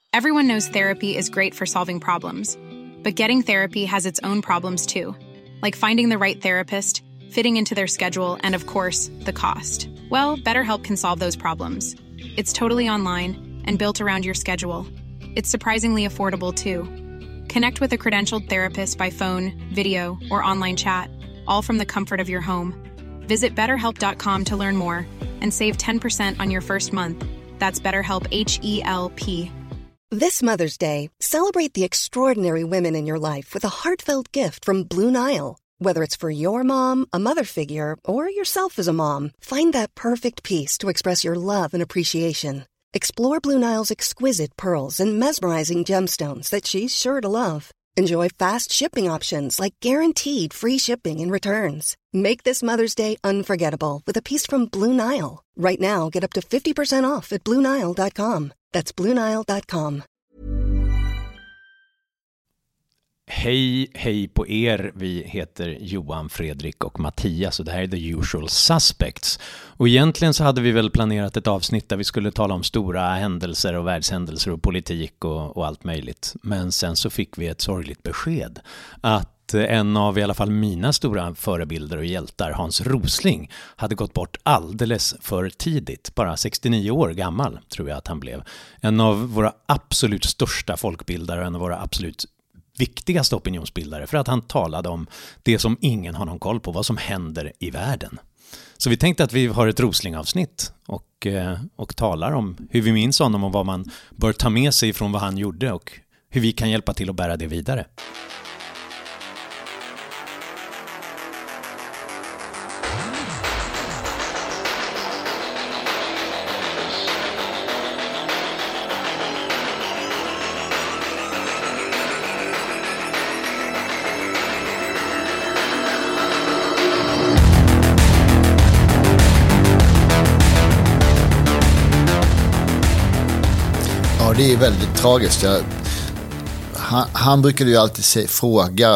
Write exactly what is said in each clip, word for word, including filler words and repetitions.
Everyone knows therapy is great for solving problems, but getting therapy has its own problems too, like finding the right therapist, fitting into their schedule, and of course, the cost. Well, BetterHelp can solve those problems. It's totally online and built around your schedule. It's surprisingly affordable too. Connect with a credentialed therapist by phone, video, or online chat, all from the comfort of your home. Visit better help dot com to learn more and save ten percent on your first month. That's BetterHelp, H E L P. This Mother's Day, celebrate the extraordinary women in your life with a heartfelt gift from Blue Nile. Whether it's for your mom, a mother figure, or yourself as a mom, find that perfect piece to express your love and appreciation. Explore Blue Nile's exquisite pearls and mesmerizing gemstones that she's sure to love. Enjoy fast shipping options like guaranteed free shipping and returns. Make this Mother's Day unforgettable with a piece from Blue Nile. Right now, get up to fifty percent off at blue nile dot com. That's blue nile dot com. Hej, hej på er. Vi heter Johan, Fredrik och Mattias och det här är The Usual Suspects. Och egentligen så hade vi väl planerat ett avsnitt där vi skulle tala om stora händelser och världshändelser och politik och, och allt möjligt. Men sen så fick vi ett sorgligt besked att en av i alla fall mina stora förebilder och hjältar, Hans Rosling, hade gått bort alldeles för tidigt. Bara sextionio år gammal tror jag att han blev. En av våra absolut största folkbildare och en av våra absolut viktigaste opinionsbildare, för att han talade om det som ingen har någon koll på, vad som händer i världen. Så vi tänkte att vi har ett Rosling-avsnitt och, och talar om hur vi minns honom och vad man bör ta med sig från vad han gjorde och hur vi kan hjälpa till att bära det vidare. Det är väldigt tragiskt. Jag, han, han brukade ju alltid se, fråga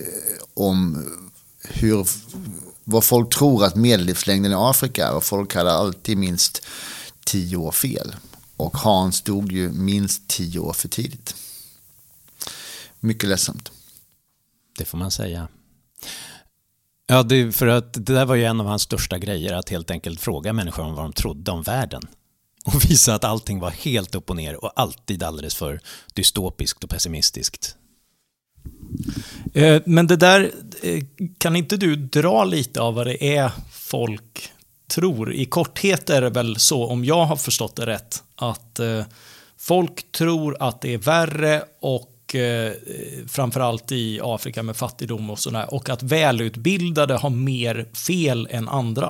om hur, vad folk tror att medellivslängden i Afrika är. Och folk hade alltid minst tio år fel. Och Hans dog ju minst tio år för tidigt. Mycket ledsamt. Det får man säga. Ja, det, för att det där var ju en av hans största grejer, att helt enkelt fråga människor om vad de trodde om världen. Och visa att allting var helt upp och ner och alltid alldeles för dystopiskt och pessimistiskt. Men det där, kan inte du dra lite av vad det är folk tror? I korthet är det väl så, om jag har förstått det rätt, att folk tror att det är värre och framförallt i Afrika med fattigdom och sådär, och att välutbildade har mer fel än andra.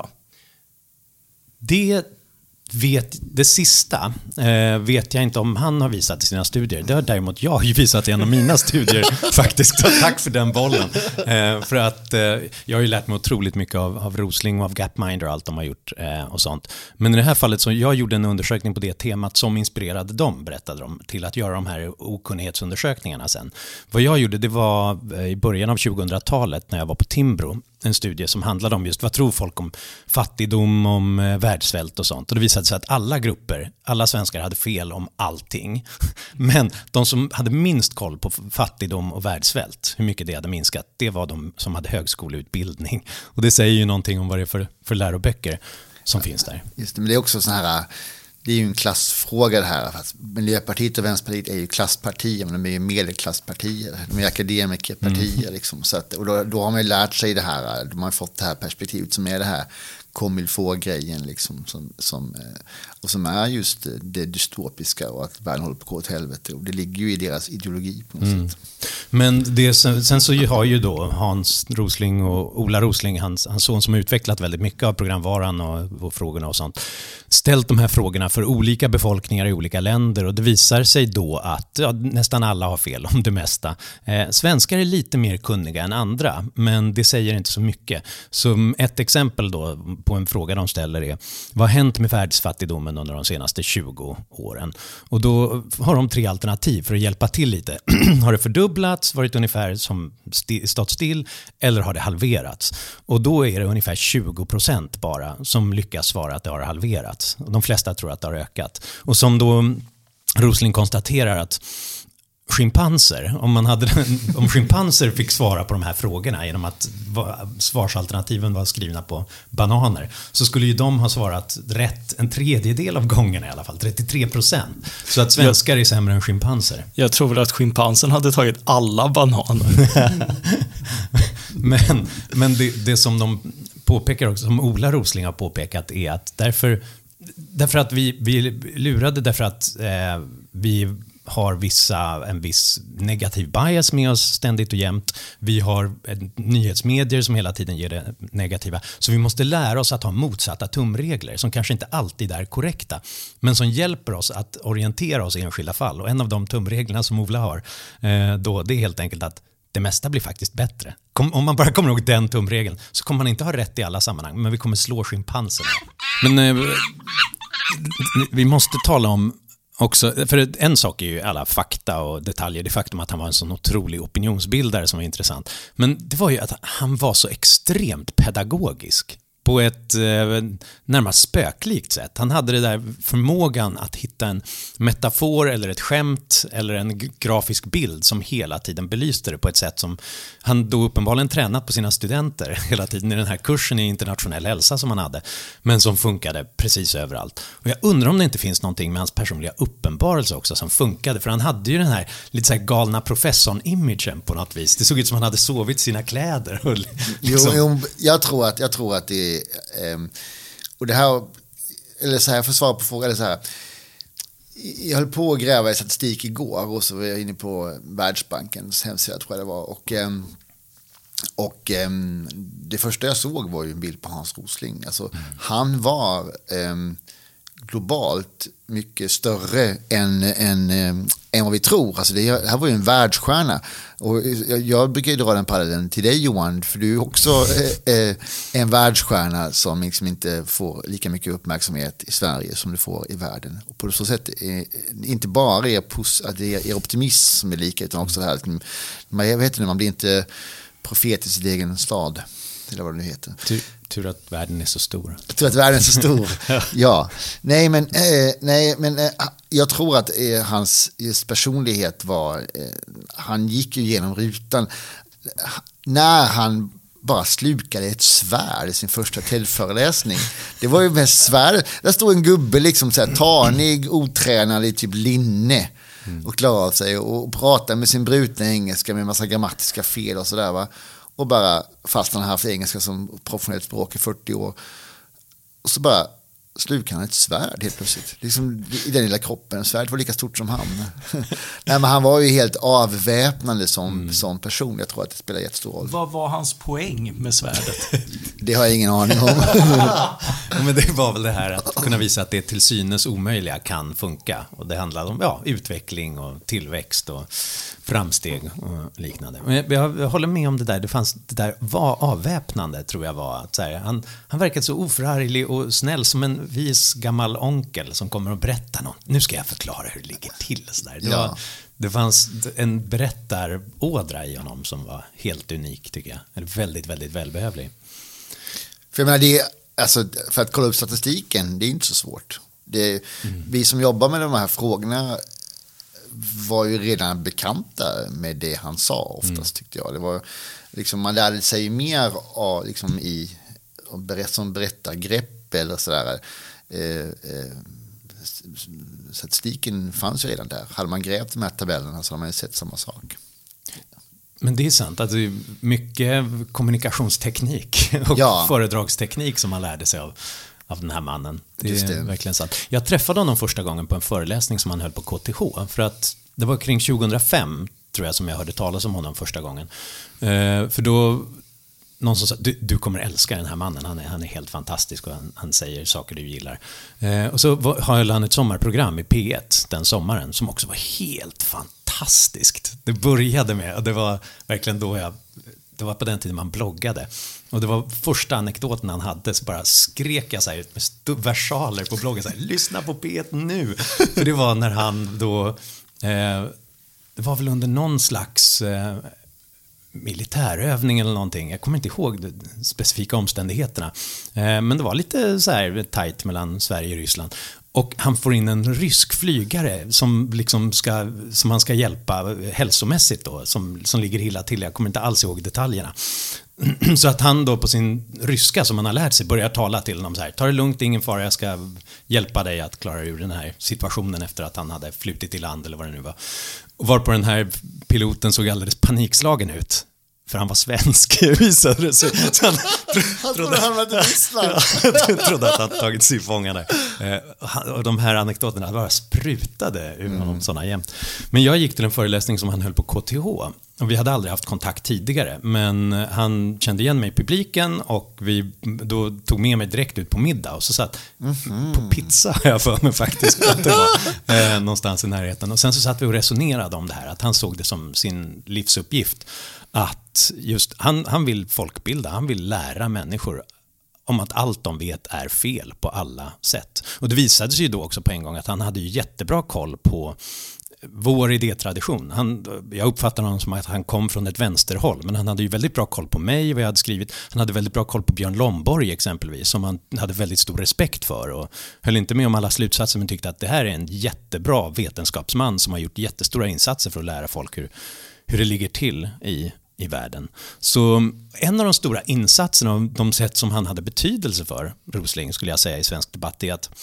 Det vet, det sista eh, vet jag inte om han har visat i sina studier. Det har däremot jag ju visat i en av mina studier faktiskt. Så tack för den bollen. Eh, för att eh, jag har ju lärt mig otroligt mycket av, av Rosling och av Gapminder och allt de har gjort eh, och sånt. Men i det här fallet så jag gjorde en undersökning på det temat som inspirerade dem, berättade de, till att göra de här okunnighetsundersökningarna sen. Vad jag gjorde, det var i början av tjugohundratalet när jag var på Timbro, en studie som handlade om just vad tror folk om fattigdom, om eh, världssvält och sånt. Och det visade sig att alla grupper, alla svenskar hade fel om allting. Men de som hade minst koll på fattigdom och världssvält, hur mycket det hade minskat, det var de som hade högskoleutbildning. Och det säger ju någonting om vad det är för, för läroböcker som ja, finns där. Just det, men det är också sån här, det är ju en klassfråga det här. För att Miljöpartiet och Vänsterpartiet är ju klasspartier, men de är ju medelklasspartier. De är akademikerpartier. Mm. Liksom, så att, och då, då har man ju lärt sig det här. De har fått det här perspektivet som är det här comme-il-faut-grejen. Liksom, som, som, och som är just det dystopiska och att världen håller på att gå åt helvete. Och det ligger ju i deras ideologi på något mm. sätt. Men det, sen så har ju då Hans Rosling och Ola Rosling, hans, hans son som har utvecklat väldigt mycket av programvaran och, och frågorna och sånt, ställt de här frågorna för olika befolkningar i olika länder, och det visar sig då att ja, nästan alla har fel om det mesta. Eh, svenskar är lite mer kunniga än andra, men det säger inte så mycket. Så ett exempel då på en fråga de ställer är: vad har hänt med världsfattigdomen under de senaste tjugo åren? Och då har de tre alternativ för att hjälpa till lite. Har det fördubblats, varit ungefär som st- stått still, eller har det halverats? Och då är det ungefär tjugo procent bara som lyckas svara att det har halverats. De flesta tror att det har ökat. Och som då Rosling konstaterar att schimpanser, om man hade om schimpanser fick svara på de här frågorna genom att svarsalternativen var skrivna på bananer, så skulle ju de ha svarat rätt en tredjedel av gångerna i alla fall, trettiotre procent. Så att svenskar är sämre än schimpanser. Jag tror väl att schimpansen hade tagit alla bananer. men men det, det som de påpekar också, som Ola Rosling har påpekat, är att därför, därför att vi, vi lurade, därför att eh, vi har vissa, en viss negativ bias med oss ständigt och jämt. Vi har nyhetsmedier som hela tiden ger det negativa. Så vi måste lära oss att ha motsatta tumregler som kanske inte alltid är korrekta, men som hjälper oss att orientera oss i enskilda fall. Och en av de tumreglerna som Ola har eh, då, det är helt enkelt att det mesta blir faktiskt bättre. Kom, om man bara kommer ihåg den tumregeln så kommer man inte ha rätt i alla sammanhang, men vi kommer slå schimpanserna. Men eh, vi måste tala om också, för en sak är ju alla fakta och detaljer, det faktum att han var en sån otrolig opinionsbildare som var intressant. Men det var ju att han var så extremt pedagogisk på ett eh, närmast spöklikt sätt. Han hade det där förmågan att hitta en metafor eller ett skämt eller en grafisk bild som hela tiden belyste det på ett sätt som han då uppenbarligen tränat på sina studenter hela tiden i den här kursen i internationell hälsa som han hade, men som funkade precis överallt. Och jag undrar om det inte finns någonting med hans personliga uppenbarelse också som funkade, för han hade ju den här lite så här galna professorn-imagen på något vis. Det såg ut som han hade sovit sina kläder. Och liksom. jo, jo, jag tror att, jag tror att det är och det här, eller så här, för att svara på frågan, eller så här, jag höll på att gräva i statistik igår och så var jag inne på Världsbankens hemsida, tror jag det var, och, och det första jag såg var ju en bild på Hans Rosling. Alltså, mm. han var globalt mycket större än, än, än vad vi tror. Alltså det, det här var ju en världsstjärna. Och jag, jag brukar ju dra den parallellen till dig, Johan, för du är också eh, en världsstjärna som liksom inte får lika mycket uppmärksamhet i Sverige som du får i världen. Och på så sätt är inte bara er, pos, att det är er optimism som är lika, utan också det här att man, jag vet inte, man blir inte profet i sin egen stad, eller vad det nu heter. Tur, tur att världen är så stor. Tur att världen är så stor, ja. Nej, men, eh, nej, men eh, jag tror att eh, hans just personlighet var, eh, han gick ju genom rutan. När han bara slukade ett svärd i sin första TED-föreläsning. Det var ju mest svärd. Där stod en gubbe liksom så här tanig, otränad i typ linne. Och klarade av sig och pratade med sin brutna engelska med en massa grammatiska fel och sådär, va. Och bara, fast han har haft engelska som professionellt språk i fyrtio år. Och så bara slukade han ett svärd helt plötsligt. Liksom i den lilla kroppen. Svärd var lika stort som han. Nej, men han var ju helt avväpnande som, mm. som person. Jag tror att det spelar jättestor roll. Vad var hans poäng med svärdet? Det har jag ingen aning om. Men det var väl det här att kunna visa att det till synes omöjliga kan funka. Och det handlar om ja, utveckling och tillväxt och framsteg och liknande. Men jag, jag håller med om det där. Det fanns det där var avväpnande, tror jag var att så här, han han verkade så oförarglig och snäll som en vis gammal onkel som kommer och berättar något. Nu ska jag förklara hur det ligger till så där. Det, ja. var, det fanns en berättarådra i honom som var helt unik, tycker jag. Eller väldigt väldigt välbehövlig. För jag menar, det är, alltså, för att kolla upp statistiken, det är inte så svårt. Det, mm. Vi som jobbar med de här frågorna var ju redan bekanta med det han sa oftast, mm. tyckte jag. Det var liksom, man lärde sig mer av, liksom, i berätt, som berättargrepp eller sådär. Eh, eh, statistiken fanns ju redan där. Hade man grävt de här tabellerna så hade man ju sett samma sak. Men det är sant att det är mycket kommunikationsteknik och ja. föredragsteknik som man lärde sig av av den här mannen. Det är det. Verkligen sant. Jag träffade honom första gången på en föreläsning som han höll på K T H, för att det var kring tjugohundrafem tror jag som jag hörde talas om honom första gången. Eh, för då någon som sa, du, du kommer älska den här mannen, han är, han är helt fantastisk och han, han säger saker du gillar. Eh, och så var, höll han ett sommarprogram i P ett den sommaren som också var helt fantastiskt. Det började med, och det var verkligen då jag det var på den tiden man bloggade. Och det var första anekdoten han hade, så bara skrek jag så här med versaler på bloggen så här, lyssna på P ett nu. För det var när han då eh, det var väl under någon slags eh, militärövning eller någonting. Jag kommer inte ihåg de specifika omständigheterna. Eh, men det var lite så här tajt mellan Sverige och Ryssland. Och han får in en rysk flygare som, liksom ska, som han ska hjälpa hälsomässigt då, som, som ligger illa till. Jag kommer inte alls ihåg detaljerna. Så att han då på sin ryska som han har lärt sig börjar tala till honom så här: ta det lugnt, ingen fara, jag ska hjälpa dig att klara ur den här situationen efter att han hade flutit i land eller vad det nu var. Och var på den här piloten såg alldeles panikslagen ut. För han var svensk, visade det sig. Så han han trodde han var till Ryssland. Jag trodde att han tagit sig fångarna. Och de här anekdoterna bara sprutade ur honom mm. sådana jämt. Men jag gick till en föreläsning som han höll på K T H. Och vi hade aldrig haft kontakt tidigare. Men han kände igen mig i publiken och vi då tog med mig direkt ut på middag. Och så satt mm. på pizza, har jag för mig faktiskt. Att det var, eh, någonstans i närheten. Och sen så satt vi och resonerade om det här. Att han såg det som sin livsuppgift. Att just, han, han vill folkbilda, han vill lära människor om att allt de vet är fel på alla sätt. Och det visade sig ju då också på en gång att han hade ju jättebra koll på vår idétradition. Han, jag uppfattar honom som att han kom från ett vänsterhåll, men han hade ju väldigt bra koll på mig, vad jag hade skrivit. Han hade väldigt bra koll på Björn Lomborg exempelvis, som han hade väldigt stor respekt för och höll inte med om alla slutsatser, men tyckte att det här är en jättebra vetenskapsman som har gjort jättestora insatser för att lära folk hur, hur det ligger till i i världen. Så en av de stora insatserna och de sätt som han hade betydelse för, Rosling skulle jag säga i svensk debatt, är att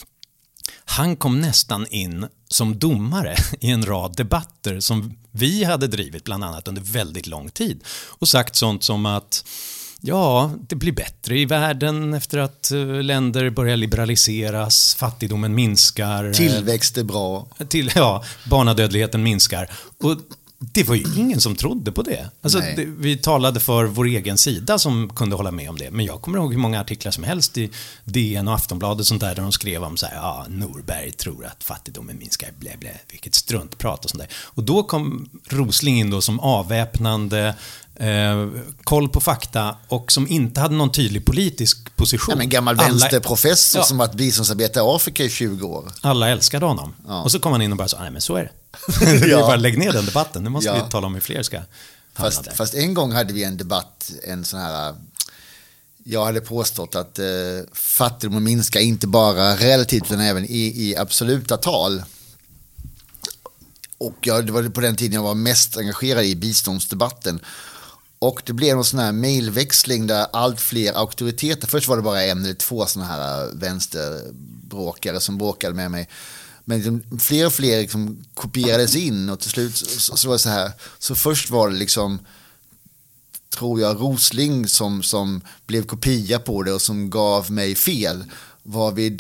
han kom nästan in som domare i en rad debatter som vi hade drivit bland annat under väldigt lång tid och sagt sånt som att ja, det blir bättre i världen efter att länder börjar liberaliseras, fattigdomen minskar. Tillväxt är bra. Till, ja, barnadödligheten minskar. Och det var ju ingen som trodde på det. Alltså, det, vi talade för vår egen sida som kunde hålla med om det. Men jag kommer ihåg hur många artiklar som helst i D N och Aftonbladet och sånt där, där de skrev om så här, ja, Norberg tror att fattigdomen minskar, blä, blä, vilket struntprat och sånt där. Och då kom Rosling in då som avväpnande, eh, koll på fakta och som inte hade någon tydlig politisk position. Ja, men gammal Alla, vänsterprofessor ja, som varit biståndsarbetare i Afrika i tjugo år. Alla älskade honom. Ja. Och så kom han in och bara sa, nej men så är det. Vi ja. bara lägg ner den debatten. Nu måste ja. vi tala om hur fler ska fast, fast en gång hade vi en debatt, en sån här, jag hade påstått att eh, fattigdomen minskar inte bara relativt utan även i, i absoluta tal. Och jag, det var på den tiden jag var mest engagerad i biståndsdebatten. Och det blev en sån här mejlväxling där allt fler auktoriteter, först var det bara en eller två såna här vänsterbråkare som bråkade med mig. Men liksom, fler och fler liksom kopierades in och till slut så, så var det så här. Så först var det liksom, tror jag, Rosling som, som blev kopia på det och som gav mig fel. Varvid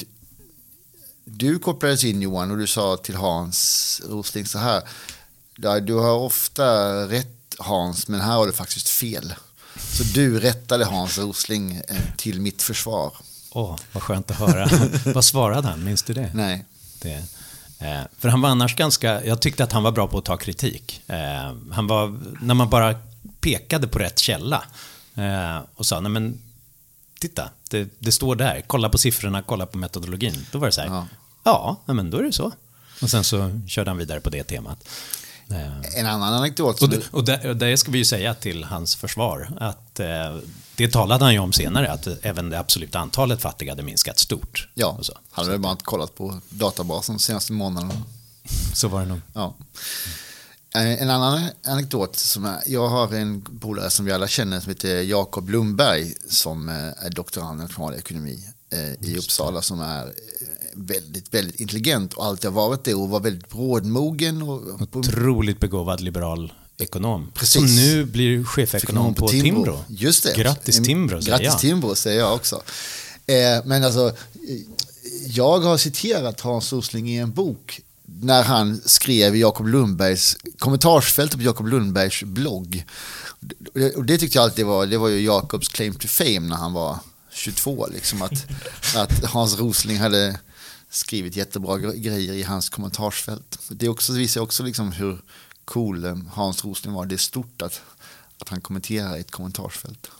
du kopplades in, Johan, och du sa till Hans Rosling så här: du har ofta rätt, Hans, men här har du faktiskt fel. Så du rättade Hans Rosling till mitt försvar. Åh, oh, vad skönt att höra. Vad svarade han? Minns du det? Nej. Det, eh, för han var annars ganska, jag tyckte att han var bra på att ta kritik. Eh, han var, när man bara pekade på rätt källa eh, och sa, nej men titta, det, det står där, kolla på siffrorna, kolla på metodologin. Då var det så här, ja, ja nej, men då är det så. Och sen så körde han vidare på det temat. Eh, en annan anekdot. Och, det, och det, det ska vi ju säga till hans försvar, att eh, det talade han ju om senare, att även det absoluta antalet fattiga hade minskat stort. Ja, och så. hade väl bara inte kollat på databasen de senaste månaderna. Så var det nog. Ja. En annan anekdot som är, jag har en polare som vi alla känner som heter Jakob Lundberg som är doktorand i nationalekonomi i Uppsala, som är väldigt, väldigt intelligent och alltid har varit det och var väldigt brådmogen. Och, otroligt begåvad liberal ekonom. Precis. Som nu blir chefekonom på, på Timbro. Timbro. Just det. Grattis Timbro, säger Grattis jag. Timbro, säger jag också. Eh, men alltså, jag har citerat Hans Rosling i en bok när han skrev Jakob Lundbergs kommentarsfältet på Jakob Lundbergs blogg. Och det tyckte jag alltid var, det var ju Jakobs claim to fame när han var tjugotvå, liksom, att, att Hans Rosling hade skrivit jättebra grejer i hans kommentarsfält. Det också, visar också liksom hur cool Hans Rosling var. Det är stort att, att han kommenterar i ett kommentarsfält.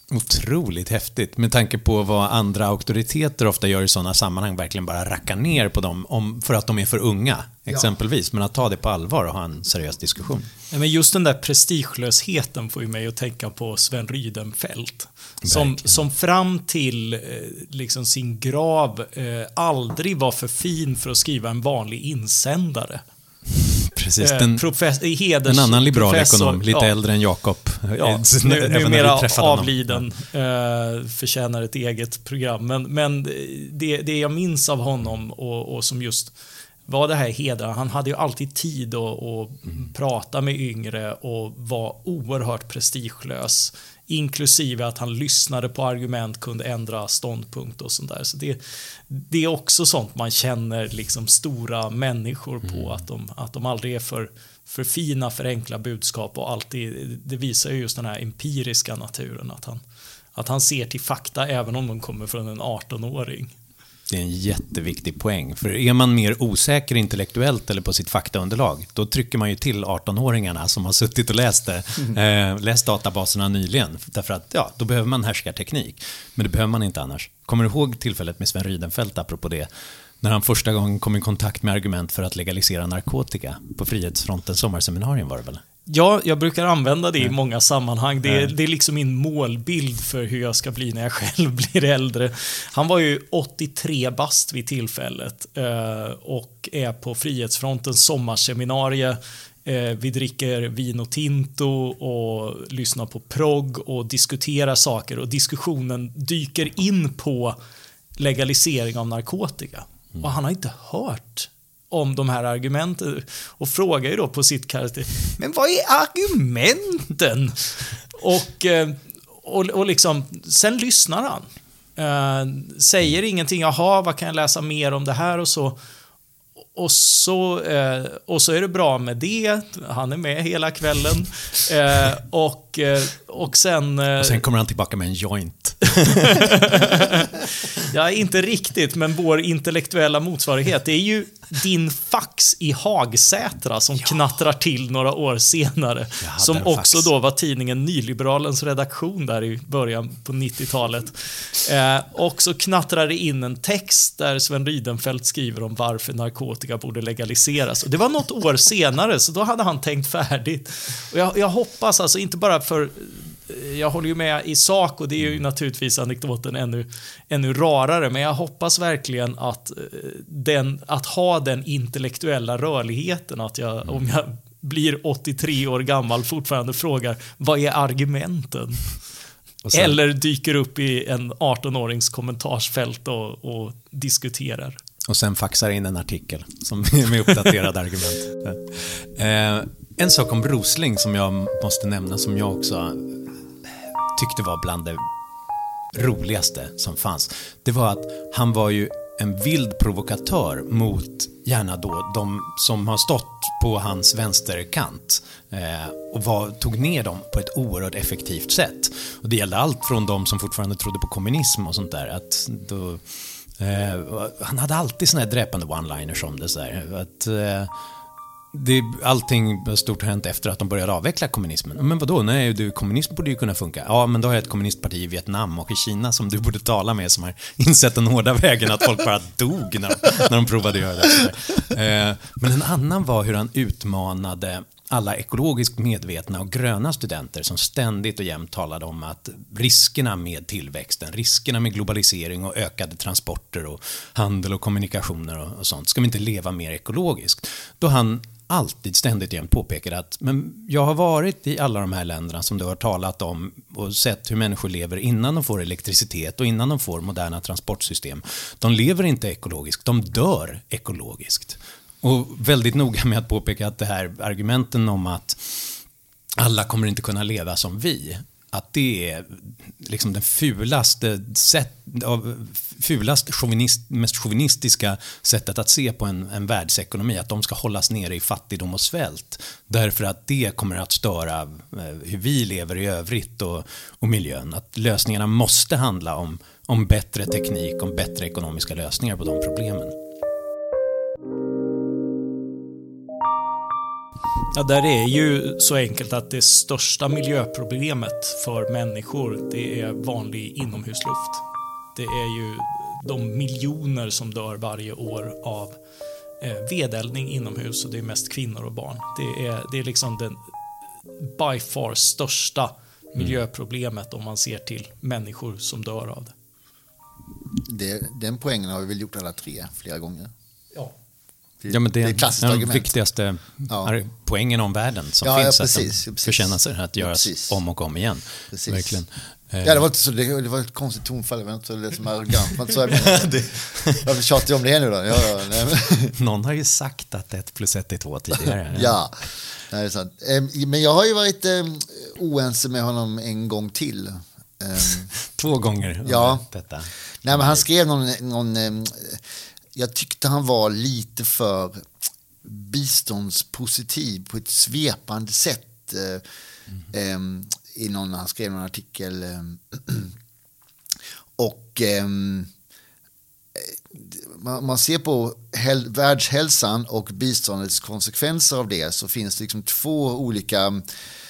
Otroligt häftigt, med tanke på vad andra auktoriteter ofta gör i sådana sammanhang, verkligen bara rackar ner på dem om, för att de är för unga, exempelvis. Men att ta det på allvar och ha en seriös diskussion. Ja, men just den där prestigelösheten får ju mig att tänka på Sven Rydenfelt. Som, som fram till eh, liksom sin grav eh, aldrig var för fin för att skriva en vanlig insändare. Precis, den, Profes- heders, en annan liberal professor, ekonom, lite ja. äldre än Jakob. Ja, nu, numera avliden, ja. eh, förtjänar ett eget program. Men, men det, det jag minns av honom och, och som just var det här hedra, han hade ju alltid tid att, att mm. prata med yngre och var oerhört prestigelös. Inklusive att han lyssnade på argument, kunde ändra ståndpunkt och sånt där. Så det, det är också sånt man känner liksom stora människor på. Mm. Att, de, att de aldrig är för, för fina, för enkla budskap. Och alltid, det visar ju just den här empiriska naturen. Att han, att han ser till fakta även om de kommer från en arton-åring. Det är en jätteviktig poäng. För är man mer osäker intellektuellt eller på sitt faktaunderlag, då trycker man ju till arton-åringarna som har suttit och läst det, mm. eh, läst databaserna nyligen. Därför att ja, då behöver man härskarteknik. Men det behöver man inte annars. Kommer du ihåg tillfället med Sven Rydenfelt apropå det? När han första gången kom i kontakt med argument för att legalisera narkotika på Frihetsfrontens sommarseminarium, var det väl? Ja, jag brukar använda det i många sammanhang. Det är, det är liksom min målbild för hur jag ska bli när jag själv blir äldre. Han var ju åttiotre bast vid tillfället och är på Frihetsfrontens sommarseminarie. Vi dricker vin och tinto och lyssnar på progg och diskuterar saker. Och diskussionen dyker in på legalisering av narkotika. Och han har inte hört om de här argumenten och frågar ju då på sitt karaktär, men vad är argumenten? Och, och, och liksom, sen lyssnar han. Uh, säger ingenting, jaha, vad kan jag läsa mer om det här och så. Och så, eh, och så är det bra med det. Han är med hela kvällen. Eh, och, eh, och, sen, eh, och sen kommer han tillbaka med en joint. Ja, inte riktigt, men vår intellektuella motsvarighet, det är ju din fax i Hagsätra som ja. knattrar till några år senare. Som också fax. Då var tidningen Nyliberalens redaktion där i början på nittiotalet. Eh, och så knattrar det in en text där Sven Rydenfelt skriver om varför narkotika borde legaliseras. Och det var något år senare, så då hade han tänkt färdigt. Och jag, jag hoppas, alltså inte bara för... Jag håller ju med i sak och det är ju naturligtvis anekdoten ännu, ännu rarare, men jag hoppas verkligen att, den, att ha den intellektuella rörligheten, att jag, mm. om jag blir åttiotre år gammal fortfarande frågar, vad är argumenten? Sen, eller dyker upp i en arton-årings kommentarsfält och, och diskuterar. Och sen faxar in en artikel som med uppdaterade argument. Eh, en sak om Rosling som jag måste nämna, som jag också tyckte var bland det roligaste som fanns. Det var att han var ju en vild provokatör mot gärna då de som har stått på hans vänsterkant eh, och var, tog ner dem på ett oerhört effektivt sätt. Och det gällde allt från de som fortfarande trodde på kommunism och sånt där. Att då, eh, han hade alltid såna här dräpande one-liners om det så här, att eh, det, allting stort hänt efter att de började avveckla kommunismen. Men vadå? Nej, du, kommunism borde ju kunna funka. Ja, men då har jag ett kommunistparti i Vietnam och i Kina som du borde tala med, som har insett den hårda vägen att folk bara dog när de, när de provade att göra det. Eh, men en annan var hur han utmanade alla ekologiskt medvetna och gröna studenter som ständigt och jämt talade om att riskerna med tillväxten, riskerna med globalisering och ökade transporter och handel och kommunikationer och, och sånt, ska vi inte leva mer ekologiskt? Då han alltid ständigt jämt påpekade att men jag har varit i alla de här länderna som du har talat om och sett hur människor lever innan de får elektricitet och innan de får moderna transportsystem. De lever inte ekologiskt, de dör ekologiskt. Och väldigt noga med att påpeka att det här argumenten om att alla kommer inte kunna leva som vi, att det är liksom den fulaste sätt, av fulast chauvinist, mest chauvinistiska sättet att se på en, en världsekonomi, att de ska hållas nere i fattigdom och svält därför att det kommer att störa hur vi lever i övrigt och, och miljön. Att lösningarna måste handla om, om bättre teknik, om bättre ekonomiska lösningar på de problemen. Ja, där är ju så enkelt att det största miljöproblemet för människor, det är vanlig inomhusluft. Det är ju de miljoner som dör varje år av eh, vedeldning inomhus, och det är mest kvinnor och barn. Det är, det är liksom den by far största miljöproblemet om man ser till människor som dör av det. det den poängen har vi väl gjort alla tre flera gånger. Ja. Det, Ja, men det, det är klassiskt den argument. viktigaste Ja. poängen om världen som Ja, finns ja, att precis, den precis. förtjänar sig att göras precis. om och om igen. Precis. Verkligen. Ja, det var, inte så, det, det var ett konstigt tonfall. Jag vet inte, det är som arrogant. Men så jag menar, varför tjatar jag om det nu då? Ja, ja, nej, men. Någon har ju sagt att ett plus ett är två tidigare. Ja, nej, det är sant. Men jag har ju varit um, oense med honom en gång till. Um, Två gånger. Ja. Detta. Nej, men han skrev någon, någon um, jag tyckte han var lite för biståndspositiv på ett svepande sätt. Uh, mm. um, i någon, han skrev någon artikel um, och um, man, man ser på häl, världshälsan och biståndets konsekvenser av det, så finns det liksom två olika,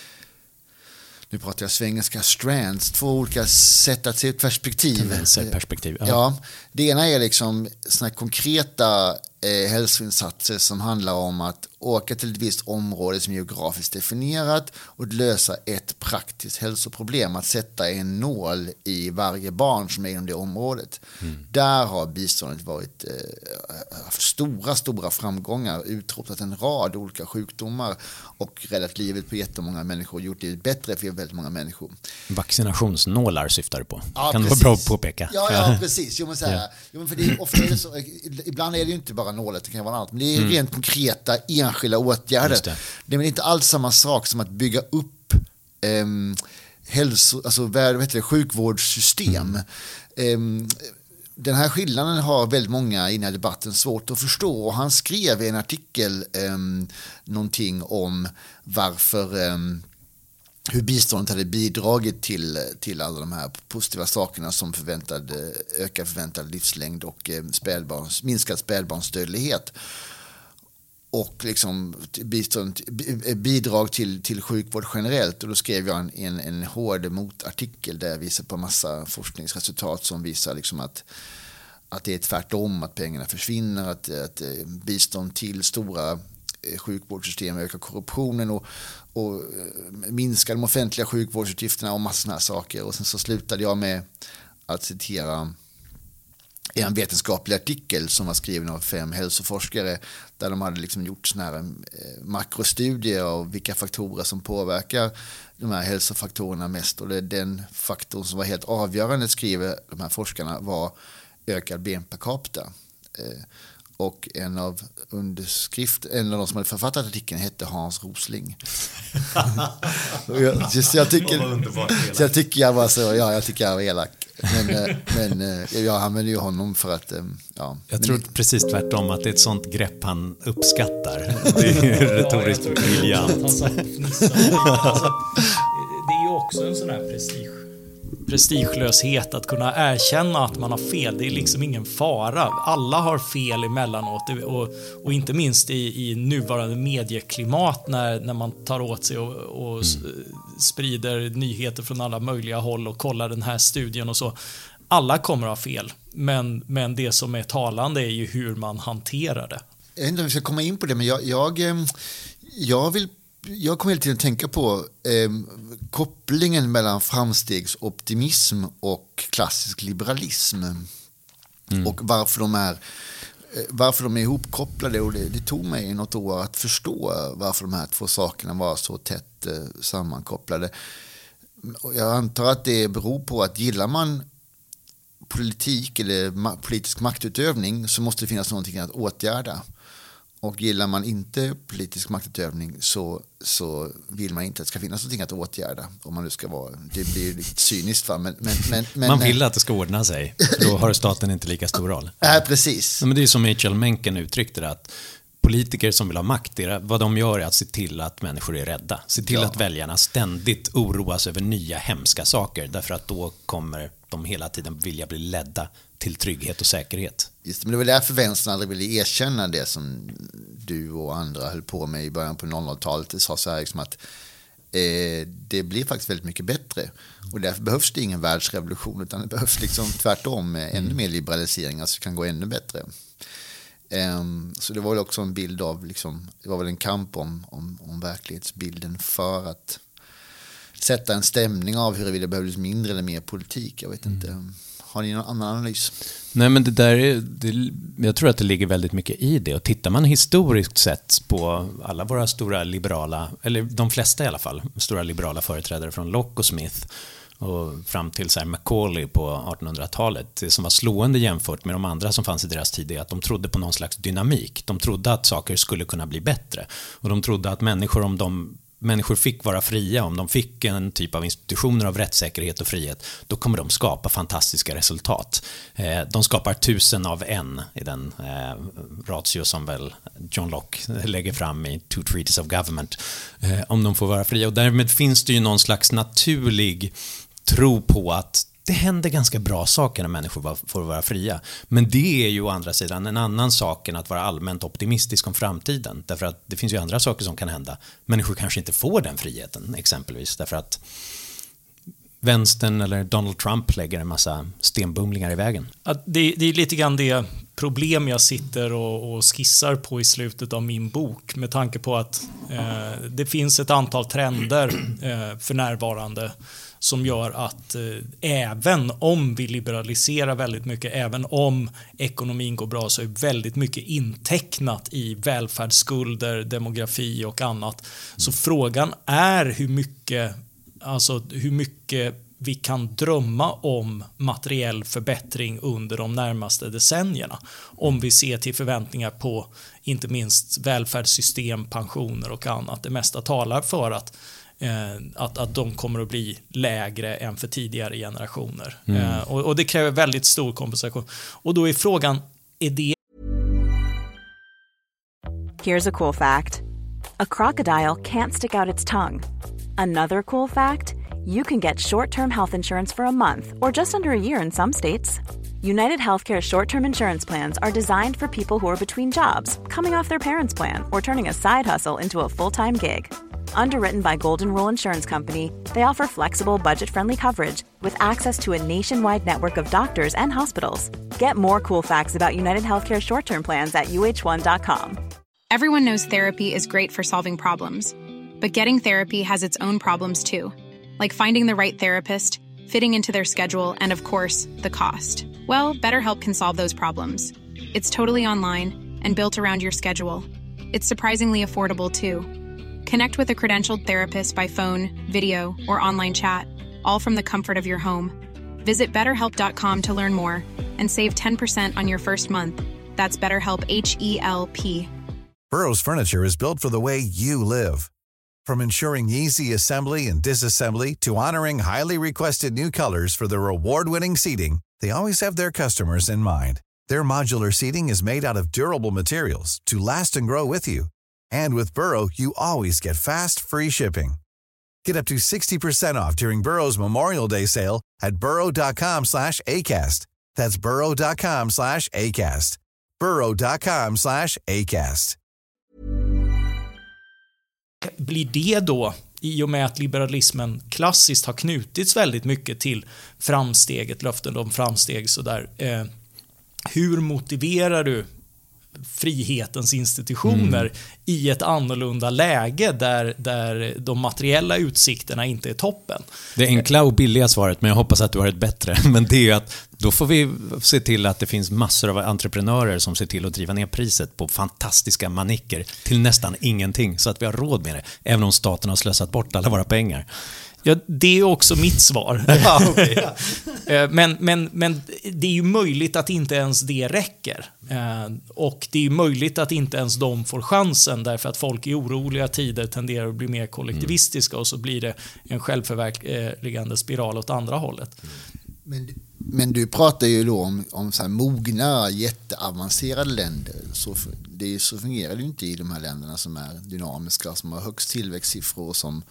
nu pratar jag svengelska, strands, två olika sätt att se ett perspektiv. perspektiv. Ja. Ja, det ena är liksom såna konkreta eh, hälsoinsatser som handlar om att åka till ett visst område som är geografiskt definierat och lösa ett praktiskt hälsoproblem, att sätta en nål i varje barn som är inom det området. Mm. Där har biståndet varit eh, stora, stora framgångar, utrotat en rad olika sjukdomar och räddat livet på jättemånga människor, gjort det bättre för väldigt många människor. Vaccinationsnålar syftar du på. Ja, kan precis. det vara bra att påpeka? Ja, ja, precis. Jo, men så här, ja. Jo, men för det, ofta är det så, ibland är det ju inte bara nålet, det kan vara annat, men det är mm. rent konkreta enskilda åtgärder. Det. det är väl inte alls samma sak som att bygga upp eh, hälso, alltså, vad heter det, sjukvårdssystem. Mm. Eh, den här skillnaden har väldigt många i den här debatten svårt att förstå, och han skrev i en artikel eh, någonting om varför eh, hur biståndet hade bidragit till, till alla de här positiva sakerna som förväntad, ökad förväntad livslängd och spädbarns, minskad spädbarnsdödlighet. Och liksom bistånd, bidrag till, till sjukvård generellt. Och då skrev jag en, en, en hård motartikel där jag visar på massa forskningsresultat som visar liksom att, att det är tvärtom, att pengarna försvinner, att, att bistånd till stora sjukvårdssystem ökar korruptionen och, och minskar de offentliga sjukvårdsutgifterna och massor av saker. Och sen så slutade jag med att citera en vetenskaplig artikel som var skriven av fem hälsoforskare där de hade liksom gjort såna här makrostudier av vilka faktorer som påverkar de här hälsofaktorerna mest. Och det, den faktorn som var helt avgörande, skriver de här forskarna, var ökad B N P per capita. Och en av underskrift, en av de som hade författat artikeln hette Hans Rosling. jag, just, jag tycker så jag tycker jag var så ja, jag tycker jag var elak. Men, men jag använder ju honom för att ja. Jag tror men, precis tvärtom, att det är ett sånt grepp han uppskattar. Det är retoriskt ja, briljant. Alltså, det är ju också en sån här prestige. prestigelöshet att kunna erkänna att man har fel. Det är liksom ingen fara. Alla har fel emellanåt, och, och inte minst i, i nuvarande medieklimat när, när man tar åt sig och, och mm. sprider nyheter från alla möjliga håll och kollar den här studien och så. Alla kommer att ha fel, men, men det som är talande är ju hur man hanterar det. Jag vet inte om vi ska komma in på det, men jag, jag, jag vill Jag kommer hela tiden att tänka på eh, kopplingen mellan framstegsoptimism och klassisk liberalism. Mm. Och varför de är eh, varför de är ihopkopplade. Och det, det tog mig något år att förstå varför de här två sakerna var så tätt eh, sammankopplade. Och jag antar att det beror på att gillar man politik eller ma- politisk maktutövning så måste det finnas någonting att åtgärda. Och gillar man inte politisk maktutövning så, så vill man inte att det ska finnas någonting att åtgärda. Om man nu ska vara, det blir ju lite cyniskt va? Men, men, men, men, man vill att det ska ordna sig, för då har staten inte lika stor roll. Ja, precis. Men det är som Rachel Mencken uttryckte det, att politiker som vill ha makt, det, vad de gör är att se till att människor är rädda. Se till Ja. att väljarna ständigt oroas över nya hemska saker, därför att då kommer de hela tiden vilja bli ledda till trygghet och säkerhet. Just det, men det var därför vänstern aldrig ville erkänna det som du och andra höll på med i början på noll noll-talet. Det sa så här liksom att eh, det blir faktiskt väldigt mycket bättre. Och därför behövs det ingen världsrevolution, utan det behövs liksom tvärtom eh, ännu mer liberalisering, alltså det kan gå ännu bättre. Um, så det var väl också en bild av, liksom, det var väl en kamp om, om, om verklighetsbilden för att sätta en stämning av huruvida det behövdes mindre eller mer politik. Jag vet mm. inte. Har ni någon annan analys? Nej, men det där är, det, jag tror att det ligger väldigt mycket i det. Och tittar man historiskt sett på alla våra stora liberala, eller de flesta i alla fall, stora liberala företrädare från Locke och Smith och fram till så här Macaulay på artonhundratalet, det som var slående jämfört med de andra som fanns i deras tid är att de trodde på någon slags dynamik. De trodde att saker skulle kunna bli bättre. Och de trodde att människor, om de människor fick vara fria, om de fick en typ av institutioner av rättssäkerhet och frihet, då kommer de skapa fantastiska resultat. De skapar tusen av en i den ratio som väl John Locke lägger fram i Two Treatises of Government, om de får vara fria. Och därmed finns det ju någon slags naturlig tro på att det händer ganska bra saker när människor får vara fria. Men det är ju å andra sidan en annan sak än att vara allmänt optimistisk om framtiden. Därför att det finns ju andra saker som kan hända. Människor kanske inte får den friheten, exempelvis. Därför att vänstern eller Donald Trump lägger en massa stenbumlingar i vägen. Att det, det är lite grann det problem jag sitter och, och skissar på i slutet av min bok, med tanke på att eh, det finns ett antal trender eh, för närvarande som gör att eh, även om vi liberaliserar väldigt mycket, även om ekonomin går bra, så är väldigt mycket intecknat i välfärdsskulder, demografi och annat. Så frågan är hur mycket, alltså hur mycket vi kan drömma om materiell förbättring under de närmaste decennierna. Om vi ser till förväntningar på inte minst välfärdssystem, pensioner och annat. Det mesta talar för att Att, att de kommer att bli lägre än för tidigare generationer. Mm. Eh, och, och det kräver väldigt stor kompensation. Och då är frågan, är det... Here's a cool fact. A crocodile can't stick out its tongue. Another cool fact, you can get short-term health insurance for a month or just under a year in some states. United Healthcare short-term insurance plans are designed for people who are between jobs, coming off their parents' plan, or turning a side hustle into a full-time gig. Underwritten by Golden Rule Insurance Company, they offer flexible, budget-friendly coverage with access to a nationwide network of doctors and hospitals. Get more cool facts about United Healthcare short-term plans at U H one dot com. Everyone knows therapy is great for solving problems, but getting therapy has its own problems too, like finding the right therapist, fitting into their schedule, and of course, the cost. Well, BetterHelp can solve those problems. It's totally online and built around your schedule. It's surprisingly affordable too. Connect with a credentialed therapist by phone, video, or online chat, all from the comfort of your home. Visit better help dot com to learn more and save ten percent on your first month. That's BetterHelp, H E L P. Burrow's furniture is built for the way you live. From ensuring easy assembly and disassembly to honoring highly requested new colors for their award-winning seating, they always have their customers in mind. Their modular seating is made out of durable materials to last and grow with you. And with Burrow, you always get fast, free shipping. Get up to sixty percent off during Burrow's Memorial Day sale at burrow dot com slash ACAST. That's burrow dot com slash ACAST. burrow dot com slash ACAST. Blir det då, i och med att liberalismen klassiskt har knutits väldigt mycket till framsteget, löften om framsteg sådär, eh, hur motiverar du frihetens institutioner mm. i ett annorlunda läge där, där de materiella utsikterna inte är toppen? Det enkla och billiga svaret, men jag hoppas att du har ett bättre, men det är att då får vi se till att det finns massor av entreprenörer som ser till att driva ner priset på fantastiska manicker till nästan ingenting, så att vi har råd med det, även om staten har slösat bort alla våra pengar. Ja, det är också mitt svar. Ja, okay, ja. men, men, men det är ju möjligt att inte ens det räcker. Och det är ju möjligt att inte ens de får chansen, därför att folk i oroliga tider tenderar att bli mer kollektivistiska, och så blir det en självförverkligande spiral åt andra hållet. Men, men du pratar ju då om, om så här mogna, jätteavancerade länder. Så, det, så fungerar det ju inte i de här länderna som är dynamiska, som har högst tillväxtsiffror och som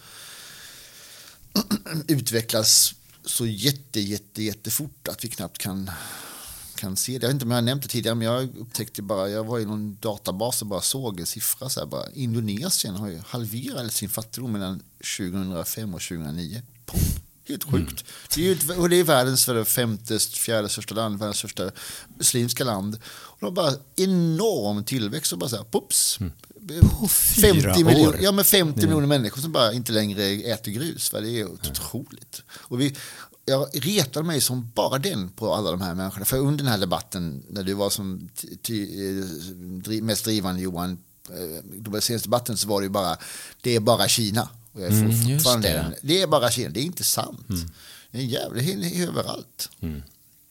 utvecklas så jätte, jätte, jättefort att vi knappt kan, kan se det. Jag vet inte om jag har nämnt det tidigare, men jag upptäckte bara, jag var i någon databas och bara såg en siffra så här, bara, Indonesien har ju halverat sin fattigdom mellan tjugohundrafem och tjugohundranio. Pum. Helt sjukt. Mm. Det är ju, och det är världens femte, fjärde största land, världens största muslimska land. Och de har bara enorm tillväxt och bara så här, pops. Mm. femtio miljoner, ja, men femtio mm. miljoner människor som bara inte längre äter grus. För det är otroligt. Och vi, jag retade mig som bara den på alla de här människorna. För under den här debatten, när du var som t- t- mest drivande, Johan, globaliseringsdebatten, så var det ju bara, det är bara Kina. Och jag är mm, fortfarande det. det är bara Kina, det är inte sant. Mm. Det är jävligt, det är överallt. Mm.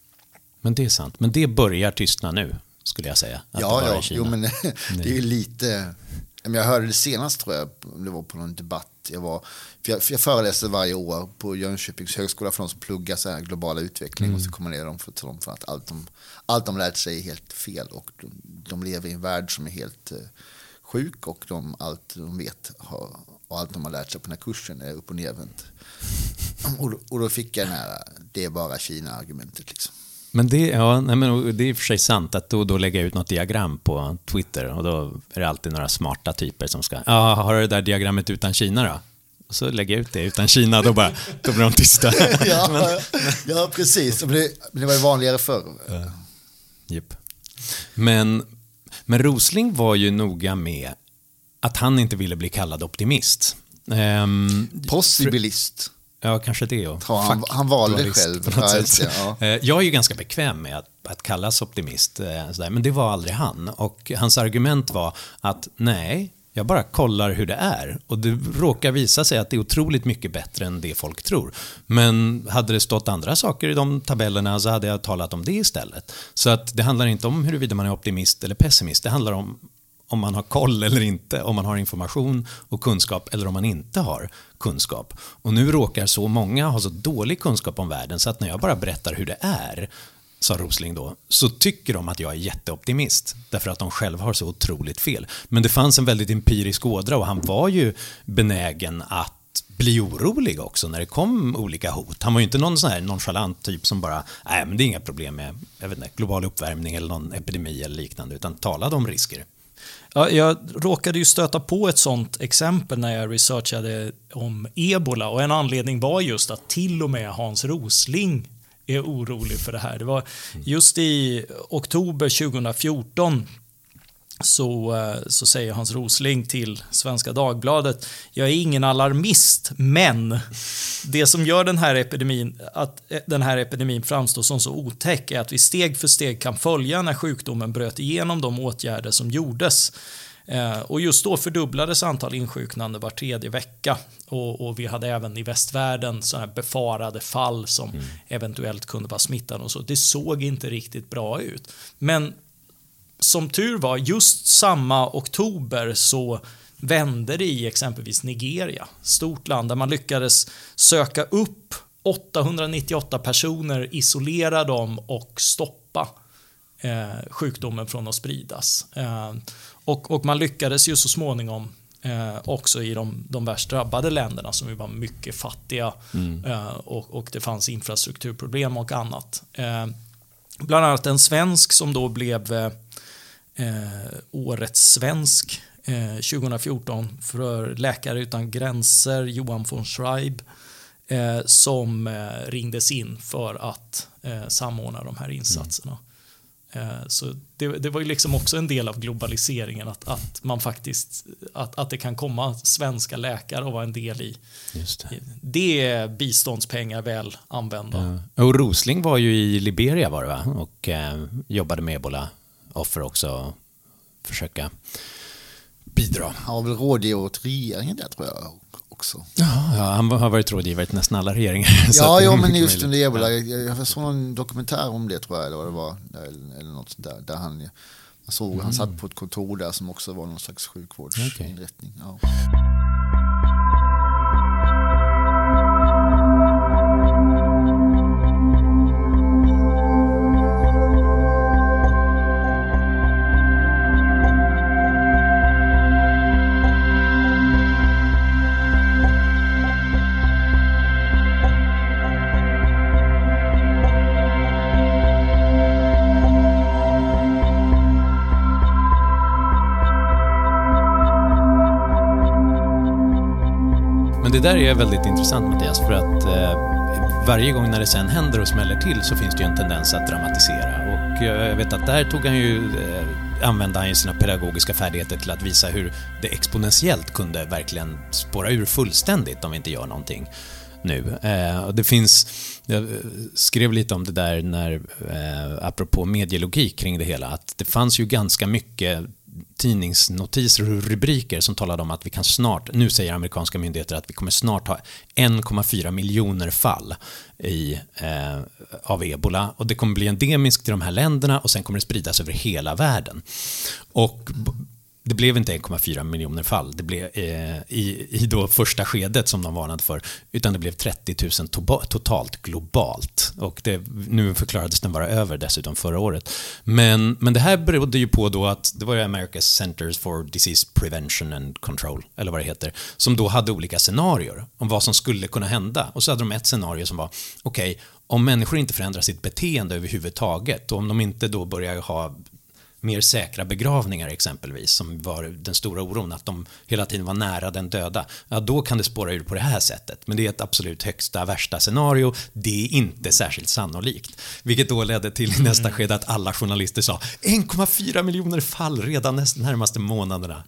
Men det är sant. Men det börjar tystna nu, skulle jag säga. Att ja, det bara ja. är Kina. Jo, men det är ju lite... Jag hörde det senast, tror jag, det var på någon debatt. Jag, var, för jag, för jag föreläser varje år på Jönköpings högskola för de som pluggar så här globala utveckling. Mm. Och så kommer ner dem för, till dem för att allt de, allt de lärt sig är helt fel. Och de, de lever i en värld som är helt uh, sjuk. Och de, allt de vet har, och allt de har lärt sig på den här kursen är upp- och nedvänt. Och, och då fick jag den här, det är bara Kina-argumentet liksom. Men det, ja, nej, men det är för sig sant att då, då lägger jag ut något diagram på Twitter och då är det alltid några smarta typer som ska, ja, har du det där diagrammet utan Kina då? Och så lägger jag ut det utan Kina, då, bara, då blir de tysta. ja, men, ja, precis. Men det, det var ju vanligare förr. Uh, yep. Men, men Rosling var ju noga med att han inte ville bli kallad optimist. Um, Possibilist. Ja, kanske det. Och ja, han, han valde det själv. På något sätt. Ja. Jag är ju ganska bekväm med att, att kallas optimist, sådär, men det var aldrig han. Och hans argument var att nej, jag bara kollar hur det är. Och det råkar visa sig att det är otroligt mycket bättre än det folk tror. Men hade det stått andra saker i de tabellerna så hade jag talat om det istället. Så att det handlar inte om huruvida man är optimist eller pessimist. Det handlar om om man har koll eller inte, om man har information och kunskap eller om man inte har kunskap. Och nu råkar så många ha så dålig kunskap om världen så att när jag bara berättar hur det är, sa Rosling då, så tycker de att jag är jätteoptimist därför att de själva har så otroligt fel. Men det fanns en väldigt empirisk ådra och han var ju benägen att bli orolig också när det kom olika hot. Han var ju inte någon sån här nonchalant typ som bara, nej men det är inga problem med jag vet inte, global uppvärmning eller någon epidemi eller liknande, utan talade om risker. Ja, jag råkade ju stöta på ett sånt exempel när jag researchade om ebola, och en anledning var just att till och med Hans Rosling är orolig för det här. Det var just i oktober tjugohundrafjorton så, så säger Hans Rosling till Svenska Dagbladet: jag är ingen alarmist, men det som gör den här epidemin, att den här epidemin framstår som så otäck är att vi steg för steg kan följa när sjukdomen bröt igenom de åtgärder som gjordes. Och just då fördubblades antal insjuknande var tredje vecka. Och, och vi hade även i västvärlden sådana här befarade fall som mm. eventuellt kunde vara smittade och så. Det såg inte riktigt bra ut. Men som tur var, just samma oktober så vände det i exempelvis Nigeria, stort land, där man lyckades söka upp åttahundranittioåtta personer, isolera dem och stoppa eh, sjukdomen från att spridas. Eh, och, och man lyckades ju så småningom eh, också i de, de värst drabbade länderna som ju var mycket fattiga mm. eh, och, och det fanns infrastrukturproblem och annat. Eh, bland annat en svensk som då blev eh, Eh, årets svensk eh, tjugohundrafjorton för Läkare utan gränser, Johan von Schreib, eh, som eh, ringdes in för att eh, samordna de här insatserna. Mm. Eh, så det, det var ju liksom också en del av globaliseringen att, att man faktiskt att, att det kan komma svenska läkare och vara en del i. Just det. Det är biståndspengar väl använda. Ja. Och Rosling var ju i Liberia var det va? Och eh, jobbade med ebola offer också, försöka bidra. Han var väl rådgivare åt regeringen där tror jag också. Ja, ja han har varit rådgivare till nästan alla regeringar. Ja, ja men just under ebola. Jag, jag såg någon dokumentär om det tror jag, eller vad det var, eller, eller något sånt där, där han, jag såg, mm. han satt på ett kontor där som också var någon slags sjukvårdsinrättning. Okay. Ja. Men det där är väldigt intressant, Mattias, för att eh, varje gång när det sen händer och smäller till så finns det ju en tendens att dramatisera. Och jag vet att där tog han ju, eh, använde han ju sina pedagogiska färdigheter till att visa hur det exponentiellt kunde verkligen spåra ur fullständigt om vi inte gör någonting nu. Eh, det finns, jag skrev lite om det där när, eh, apropå medielogik kring det hela, att det fanns ju ganska mycket tidningsnotiser och rubriker som talade om att vi kan snart, nu säger amerikanska myndigheter att vi kommer snart ha en komma fyra miljoner fall i, eh, av ebola, och det kommer bli endemisk till de här länderna och sen kommer det spridas över hela världen. Och det blev inte en komma fyra miljoner fall, det blev eh, i, i då första skedet som de varnade för, utan det blev trettio tusen to- totalt globalt. Och det, nu förklarades den vara över dessutom förra året. Men, men det här berodde ju på då att det var ju America's Centers for Disease Prevention and Control, eller vad det heter, som då hade olika scenarier om vad som skulle kunna hända. Och så hade de ett scenario som var, okej, okay, om människor inte förändrar sitt beteende överhuvudtaget, och om de inte då börjar ha mer säkra begravningar exempelvis, som var den stora oron, att de hela tiden var nära den döda, ja, då kan det spåra ur på det här sättet. Men det är ett absolut högsta, värsta scenario. Det är inte särskilt sannolikt. Vilket då ledde till i nästa skede att alla journalister sa en komma fyra miljoner fall redan nästa närmaste månaderna.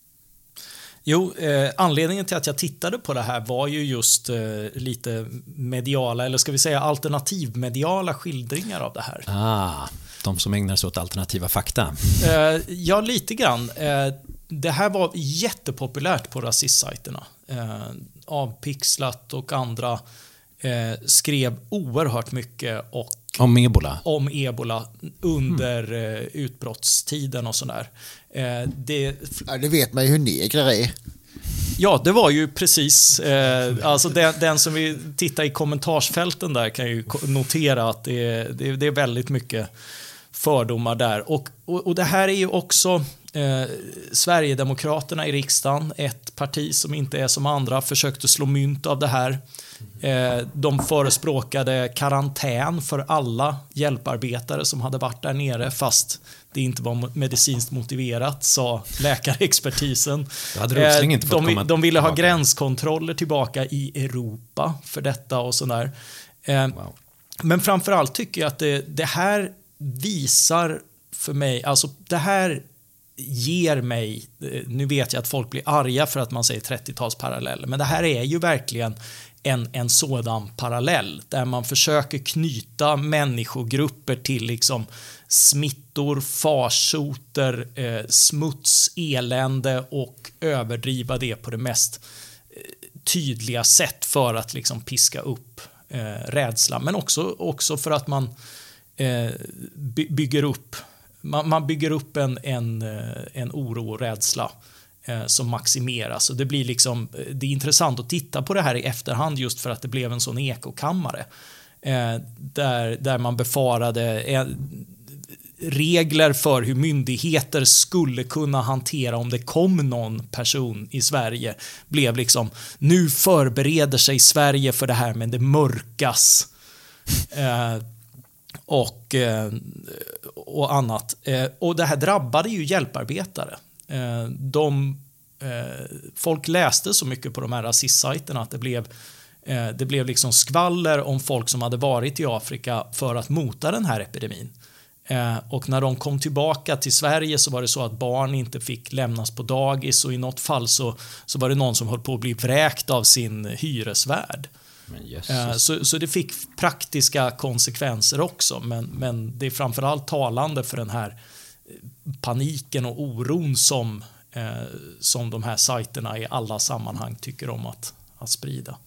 Jo, eh, anledningen till att jag tittade på det här var ju just eh, lite mediala, eller ska vi säga alternativmediala skildringar av det här. Ah, de som ägnar sig åt alternativa fakta. Eh, ja, lite grann. Eh, det här var jättepopulärt på rasistsajterna. Eh, Avpixlat och andra eh, skrev oerhört mycket och om ebola. Om ebola under mm. eh, utbrottstiden och sådär. Eh, det, ja, det vet man ju hur negrar är. Ja, det var ju precis, eh, alltså den, den som vi tittar i kommentarsfälten där kan ju notera att det, det, det är väldigt mycket fördomar där. Och, och, och det här är ju också eh, Sverigedemokraterna i riksdagen, ett parti som inte är som andra, försökte slå mynt av det här. Eh, de förespråkade karantän för alla hjälparbetare som hade varit där nere, fast det inte var medicinskt motiverat, sa läkarexpertisen. Eh, inte fått de, de ville ha gränskontroller tillbaka i Europa för detta och sådär. Eh, wow. Men framförallt tycker jag att det, det här visar för mig, alltså det här ger mig, nu vet jag att folk blir arga för att man säger trettiotalsparalleller, men det här är ju verkligen en, en sådan parallell där man försöker knyta människogrupper till liksom smittor, farsoter, eh, smuts, elände och överdriva det på det mest eh, tydliga sätt för att liksom piska upp eh, rädsla, men också, också för att man eh, by- bygger upp man, man bygger upp en, en, en oro och rädsla eh, som maximeras, och det blir liksom, det är intressant att titta på det här i efterhand just för att det blev en sån ekokammare eh, där, där man befarade eh, regler för hur myndigheter skulle kunna hantera om det kom någon person i Sverige blev liksom, nu förbereder sig Sverige för det här, men det mörkas eh, och, eh, och annat. Eh, och det här drabbade ju hjälparbetare. Eh, de, eh, folk läste så mycket på de här rasistsajterna att det blev, eh, det blev liksom skvaller om folk som hade varit i Afrika för att mota den här epidemin. Eh, och när de kom tillbaka till Sverige så var det så att barn inte fick lämnas på dagis, och i något fall så, så var det någon som höll på att bli vräkt av sin hyresvärd. Men så, så det fick praktiska konsekvenser också, men, men det är framförallt talande för den här paniken och oron som, eh, som de här sajterna i alla sammanhang tycker om att, att sprida.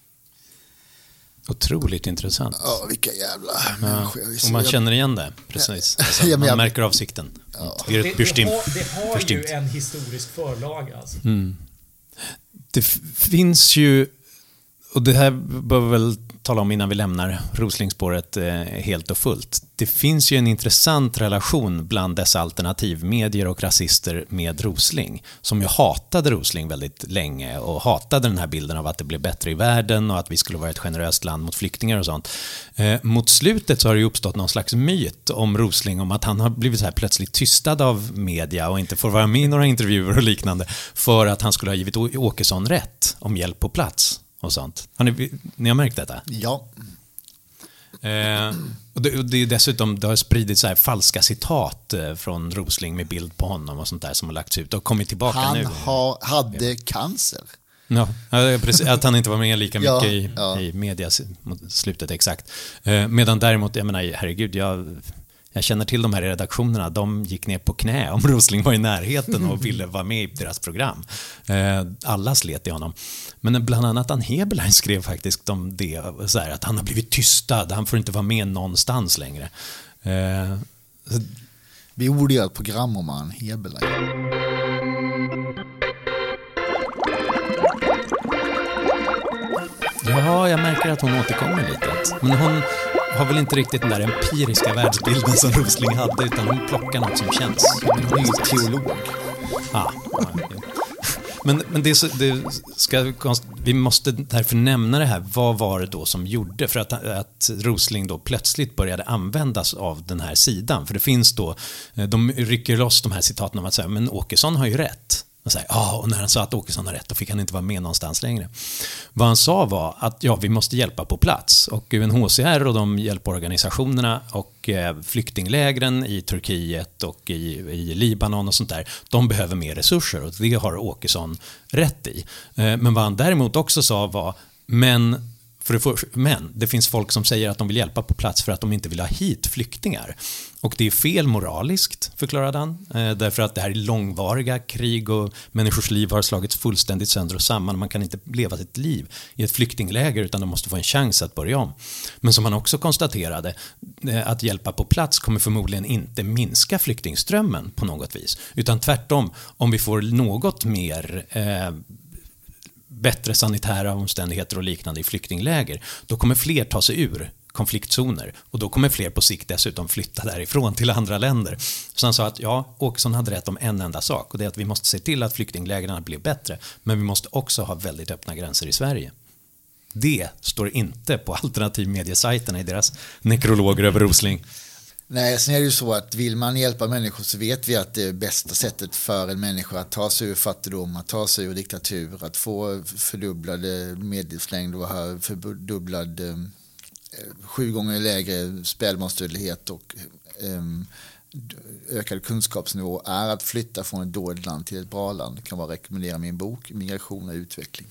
Otroligt intressant. Ja, vilka jävla människor. Ja, och man känner igen det, precis. Alltså, ja, man jag... märker avsikten. Ja. Det, det har, det har ju en historisk förlaga. Alltså. Mm. Det f- finns ju och det här bör vi väl tala om innan vi lämnar Roslingspåret eh, helt och fullt. Det finns ju en intressant relation bland dessa alternativmedier och rasister med Rosling, som ju hatade Rosling väldigt länge och hatade den här bilden av att det blev bättre i världen och att vi skulle vara ett generöst land mot flyktingar och sånt. Eh, mot slutet så har det ju uppstått någon slags myt om Rosling, om att han har blivit så här plötsligt tystad av media och inte får vara med i några intervjuer och liknande för att han skulle ha givit Åkesson rätt om hjälp på plats och sånt. Har ni, ni har märkt detta? Ja. Eh, och det, och det är dessutom, det har spridit så här falska citat eh, från Rosling med bild på honom och sånt där som har lagts ut och kommit tillbaka han nu. Han har, hade cancer. Ja, precis, att han inte var med lika mycket ja, i, ja. i media mot slutet, exakt. Eh, medan däremot, jag menar, herregud, jag... Jag känner till de här redaktionerna, de gick ner på knä om Rosling var i närheten och ville vara med i deras program. Alla slet i honom. Men bland annat Ann Heberlein skrev faktiskt om det, så här, att han har blivit tystad, han får inte vara med någonstans längre. Vi borde göra ett program om Ann Heberlein. Ja, jag märker att hon återkommer lite. Men hon har väl inte riktigt den där empiriska världsbilden som Rosling hade, utan hon plockar något som känns. Men hon är ju teolog. Ja, ja, men, men det, det ska, vi måste därför nämna det här. Vad var det då som gjorde för att, att Rosling då plötsligt började användas av den här sidan? För det finns då, de rycker loss de här citaten om att säga, men Åkesson har ju rätt. Och, så här, ah, och när han sa att Åkesson har rätt, då fick han inte vara med någonstans längre. Vad han sa var att ja, vi måste hjälpa på plats. Och U N H C R och de hjälporganisationerna och eh, flyktinglägren i Turkiet och i, i Libanon och sånt där, de behöver mer resurser och det har Åkesson rätt i. Eh, men vad han däremot också sa var, men För det, för, men det finns folk som säger att de vill hjälpa på plats för att de inte vill ha hit flyktingar. Och det är fel moraliskt, förklarade han. Eh, därför att det här är långvariga krig och människors liv har slagits fullständigt sönder och samman. Man kan inte leva sitt liv i ett flyktingläger utan de måste få en chans att börja om. Men som han också konstaterade, eh, att hjälpa på plats kommer förmodligen inte minska flyktingströmmen på något vis. Utan tvärtom, om vi får något mer... Eh, bättre sanitära omständigheter och liknande i flyktingläger, då kommer fler ta sig ur konfliktzoner och då kommer fler på sikt dessutom flytta därifrån till andra länder. Så han sa att ja, Åkesson hade rätt om en enda sak och det är att vi måste se till att flyktinglägren blir bättre, men vi måste också ha väldigt öppna gränser i Sverige. Det står inte på alternativmediesajterna i deras nekrologer över Rosling. Nej, sen är det ju så att vill man hjälpa människor så vet vi att det är bästa sättet för en människa att ta sig ur fattigdom, att ta sig ur diktatur, att få fördubblade medellivslängd och ha fördubblad eh, sju gånger lägre spädbarnsdödlighet och eh, ökad kunskapsnivå är att flytta från ett dåligt land till ett bra land. Det kan vara rekommendera min bok Migration och utveckling.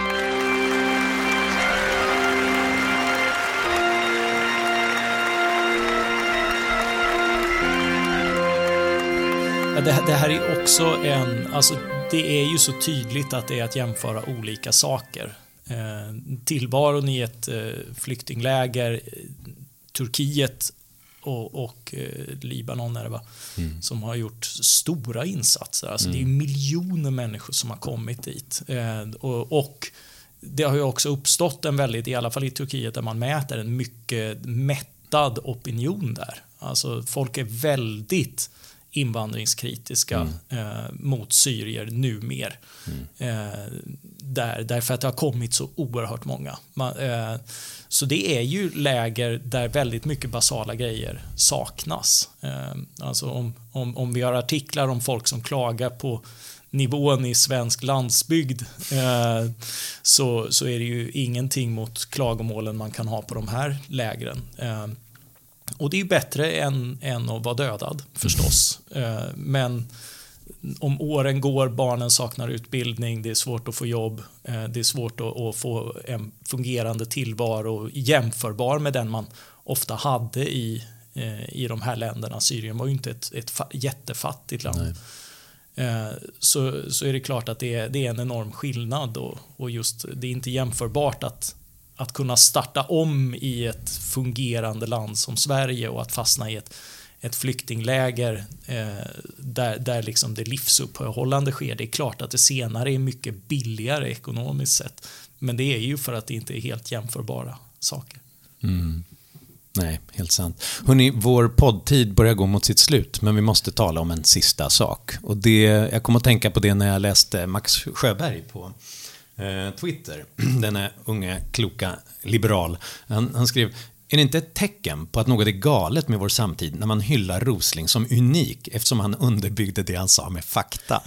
Det, det här är också en, alltså det är ju så tydligt att det är att jämföra olika saker. Eh, tillvaron i ett eh, flyktingläger, Turkiet och, och eh, Libanon är det va? Mm. Som har gjort stora insatser. Alltså mm. det är miljoner människor som har kommit dit. Eh, och, och det har ju också uppstått en väldigt, i alla fall i Turkiet där man mäter en mycket mättad opinion där. Alltså folk är väldigt invandringskritiska mm. eh, mot syrier numer. Mm. Eh, där, därför att det har kommit så oerhört många. Man, eh, så det är ju läger där väldigt mycket basala grejer saknas. Eh, alltså om, om, om vi har artiklar om folk som klagar på nivån i svensk landsbygd eh, så, så är det ju ingenting mot klagomålen man kan ha på de här lägren. Eh, Och det är ju bättre än, än att vara dödad, förstås. Mm. Men om åren går, barnen saknar utbildning, det är svårt att få jobb, det är svårt att, att få en fungerande tillvaro jämförbar med den man ofta hade i, i de här länderna. Syrien var ju inte ett, ett jättefattigt land. Nej. Så, så är det klart att det är, det är en enorm skillnad och, och just det är inte jämförbart att att kunna starta om i ett fungerande land som Sverige och att fastna i ett, ett flyktingläger eh, där, där liksom det livsuppehållande sker. Det är klart att det senare är mycket billigare ekonomiskt sett. Men det är ju för att det inte är helt jämförbara saker. Mm. Nej, helt sant. Hörrni, vår poddtid börjar gå mot sitt slut, men vi måste tala om en sista sak. Och det, jag kom att tänka på det när jag läste Max Sjöberg på eh, Twitter. Denna unga, kloka liberal. Han, han skrev: är det inte ett tecken på att något är galet med vår samtid när man hyllar Rosling som unik eftersom han underbyggde det han sa med fakta?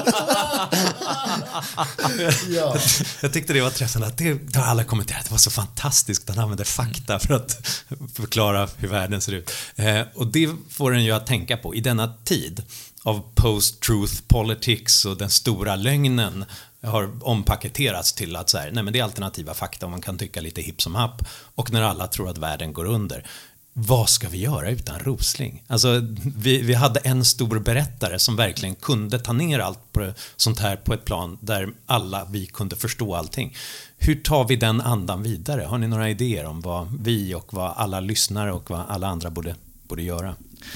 Ja. Jag tyckte det var träffande att det, det har alla kommenterat. Det var så fantastiskt att han använde fakta för att förklara hur världen ser ut. Eh, och det får en ju att tänka på i denna tid av post-truth politics och den stora lögnen har ompaketerats till att så här, nej men det är alternativa fakta och man kan tycka lite hipp som happ. Och när alla tror att världen går under, vad ska vi göra utan Rosling? Alltså, vi, vi hade en stor berättare som verkligen kunde ta ner allt på sånt här på ett plan där alla vi kunde förstå allting. Hur tar vi den andan vidare? Har ni några idéer om vad vi och vad alla lyssnare och vad alla andra borde, borde göra?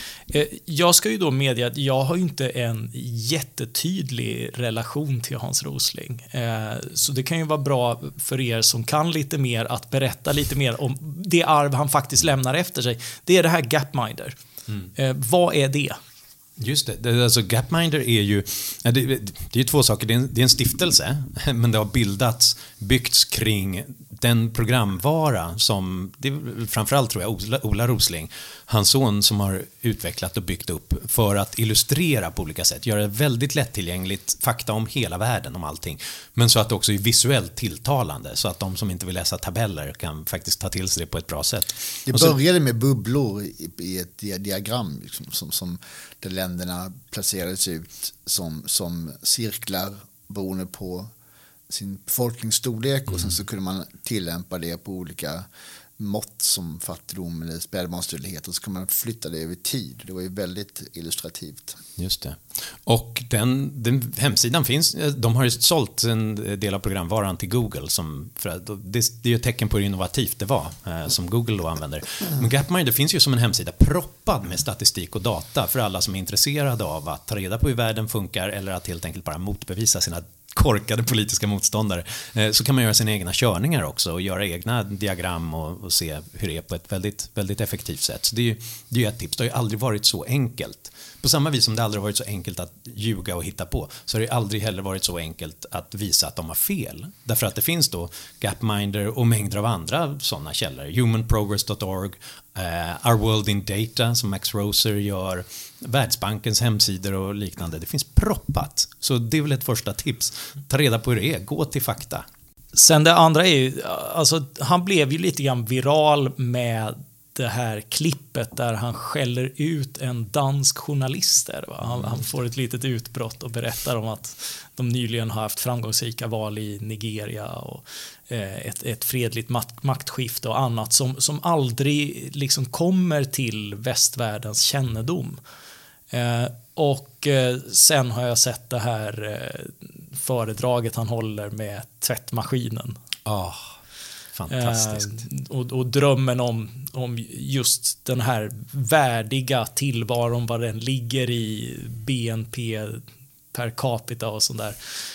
Jag ska ju då medge att jag har inte en jättetydlig relation till Hans Rosling. Så det kan ju vara bra för er som kan lite mer att berätta lite mer om det arv han faktiskt lämnar efter sig. Det är det här Gapminder. Mm. Vad är det? Just det, alltså Gapminder är ju det, det är ju två saker, det är, en, det är en stiftelse, men det har bildats, byggts kring den programvara som, det är framförallt tror jag Ola, Ola Rosling, hans son, som har utvecklat och byggt upp för att illustrera på olika sätt, göra det väldigt lättillgängligt, fakta om hela världen, om allting, men så att det också är visuellt tilltalande, så att de som inte vill läsa tabeller kan faktiskt ta till sig det på ett bra sätt. Det började med bubblor i, i ett diagram liksom, som, som där länderna placerades ut som, som cirklar beroende på sin befolkningsstorlek, mm. och sen så kunde man tillämpa det på olika mått som fattigdom eller spädbarnsdödlighet, och så kan man flytta det över tid. Det var ju väldigt illustrativt. Just det. Och den, den hemsidan finns, de har ju sålt en del av programvaran till Google, som, för att det, det är ju ett tecken på hur innovativt det var, eh, som Google då använder. Men Gapminder finns ju som en hemsida proppad med statistik och data för alla som är intresserade av att ta reda på hur världen funkar, eller att helt enkelt bara motbevisa sina korkade politiska motståndare. Så kan man göra sina egna körningar också och göra egna diagram och, och se hur det är på ett väldigt, väldigt effektivt sätt. Så det är ju, det är ju ett tips. Det har ju aldrig varit så enkelt. På samma vis som det aldrig varit så enkelt att ljuga och hitta på, så har det aldrig heller varit så enkelt att visa att de har fel. Därför att det finns då Gapminder och mängder av andra sådana källor. human progress dot org, uh, Our World in Data som Max Roser gör, Världsbankens hemsidor och liknande. Det finns proppat. Så det är väl ett första tips. Ta reda på hur det är. Gå till fakta. Sen det andra är ju, alltså han blev ju lite grann viral med det här klippet där han skäller ut en dansk journalist där, va? Han, han får ett litet utbrott och berättar om att de nyligen har haft framgångsrika val i Nigeria och eh, ett, ett fredligt mat- maktskifte och annat som, som aldrig liksom kommer till västvärldens kännedom. Eh, och eh, sen har jag sett det här eh, föredraget han håller med tvättmaskinen. Ja. Oh. Fantastiskt. Eh, och, och drömmen om, om just den här värdiga tillvaron, vad den ligger i B N P per capita och sånt där.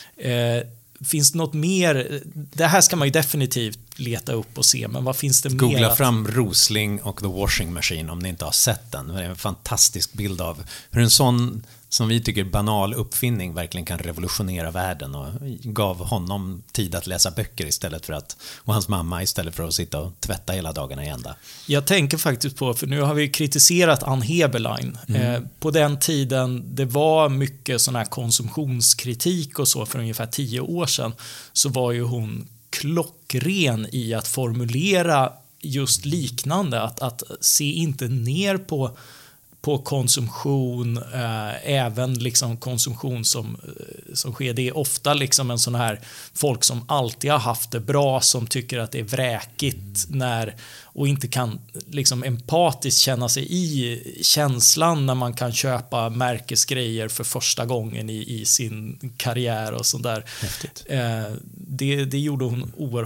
Eh, finns det något mer? Det här ska man ju definitivt leta upp och se, men vad finns det mer? Googla fram Rosling och The Washing Machine om ni inte har sett den. Det är en fantastisk bild av hur en sån, som vi tycker, banal uppfinning verkligen kan revolutionera världen, och gav honom tid att läsa böcker istället för att, och hans mamma istället för att sitta och tvätta hela dagarna i ända. Jag tänker faktiskt på, för nu har vi kritiserat Ann Heberlein. Mm. Eh, på den tiden det var mycket sån här konsumtionskritik och så, för ungefär tio år sedan, så var ju hon klockren i att formulera just liknande, att, att se inte ner på på konsumtion, eh, även liksom konsumtion som, som sker. Det är ofta liksom en sån här folk som alltid har haft det bra, som tycker att det är vräkigt när, och inte kan liksom empatiskt känna sig i känslan när man kan köpa märkesgrejer för första gången i, i sin karriär och sånt där. Eh, det, det gjorde hon oerhört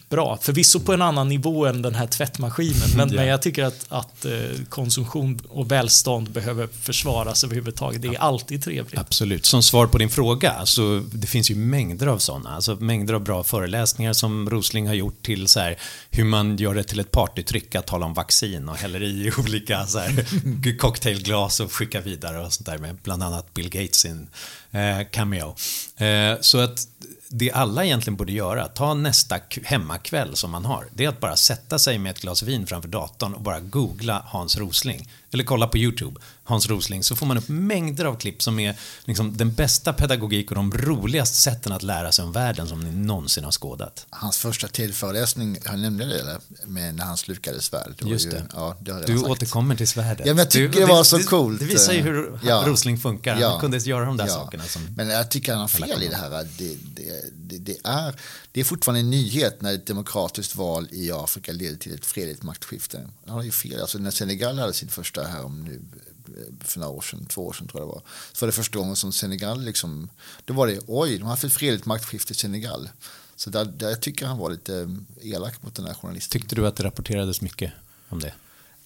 bra. Förvisso på en annan nivå än den här tvättmaskinen. Men, ja. men jag tycker att, att konsumtion och välstånd behöver försvaras överhuvudtaget. Det är alltid trevligt. Absolut. Som svar på din fråga, alltså, det finns ju mängder av sådana. Alltså, mängder av bra föreläsningar som Rosling har gjort till så här, hur man gör det till ett partytryck att tala om vaccin och häller i olika så här, cocktailglas och skicka vidare och sånt där med bland annat Bill Gates sin eh, cameo. Eh, så att det alla egentligen borde göra, ta nästa hemmakväll som man har, det är att bara sätta sig med ett glas vin framför datorn och bara googla Hans Rosling. Eller kolla på YouTube, Hans Rosling, så får man upp mängder av klipp som är liksom den bästa pedagogik och de roligaste sätten att lära sig om världen som ni någonsin har skådat. Hans första tillföreläsning, han nämnde det eller? Men när han slukade svärd. Det Just ju, det. Ja, det du sagt. återkommer till svärdet. Ja, men jag tycker du, det var så det, coolt. Det visar ju hur ja. Rosling funkar. Ja. Han kunde göra de där ja. sakerna. Som men jag tycker han har fel i det här. Det, det, det, det, är, det är fortfarande en nyhet när ett demokratiskt val i Afrika leder till ett fredligt maktskifte. Han har ju fel. Alltså när Senegal hade sin första här om nu för några år sedan, två år sedan tror jag det var. Så var det första gången som Senegal liksom, då var det, oj, de har haft ett fredligt maktskifte i Senegal. Så där, där jag tycker han var lite elak mot den här journalisten. Tyckte du att det rapporterades mycket om det?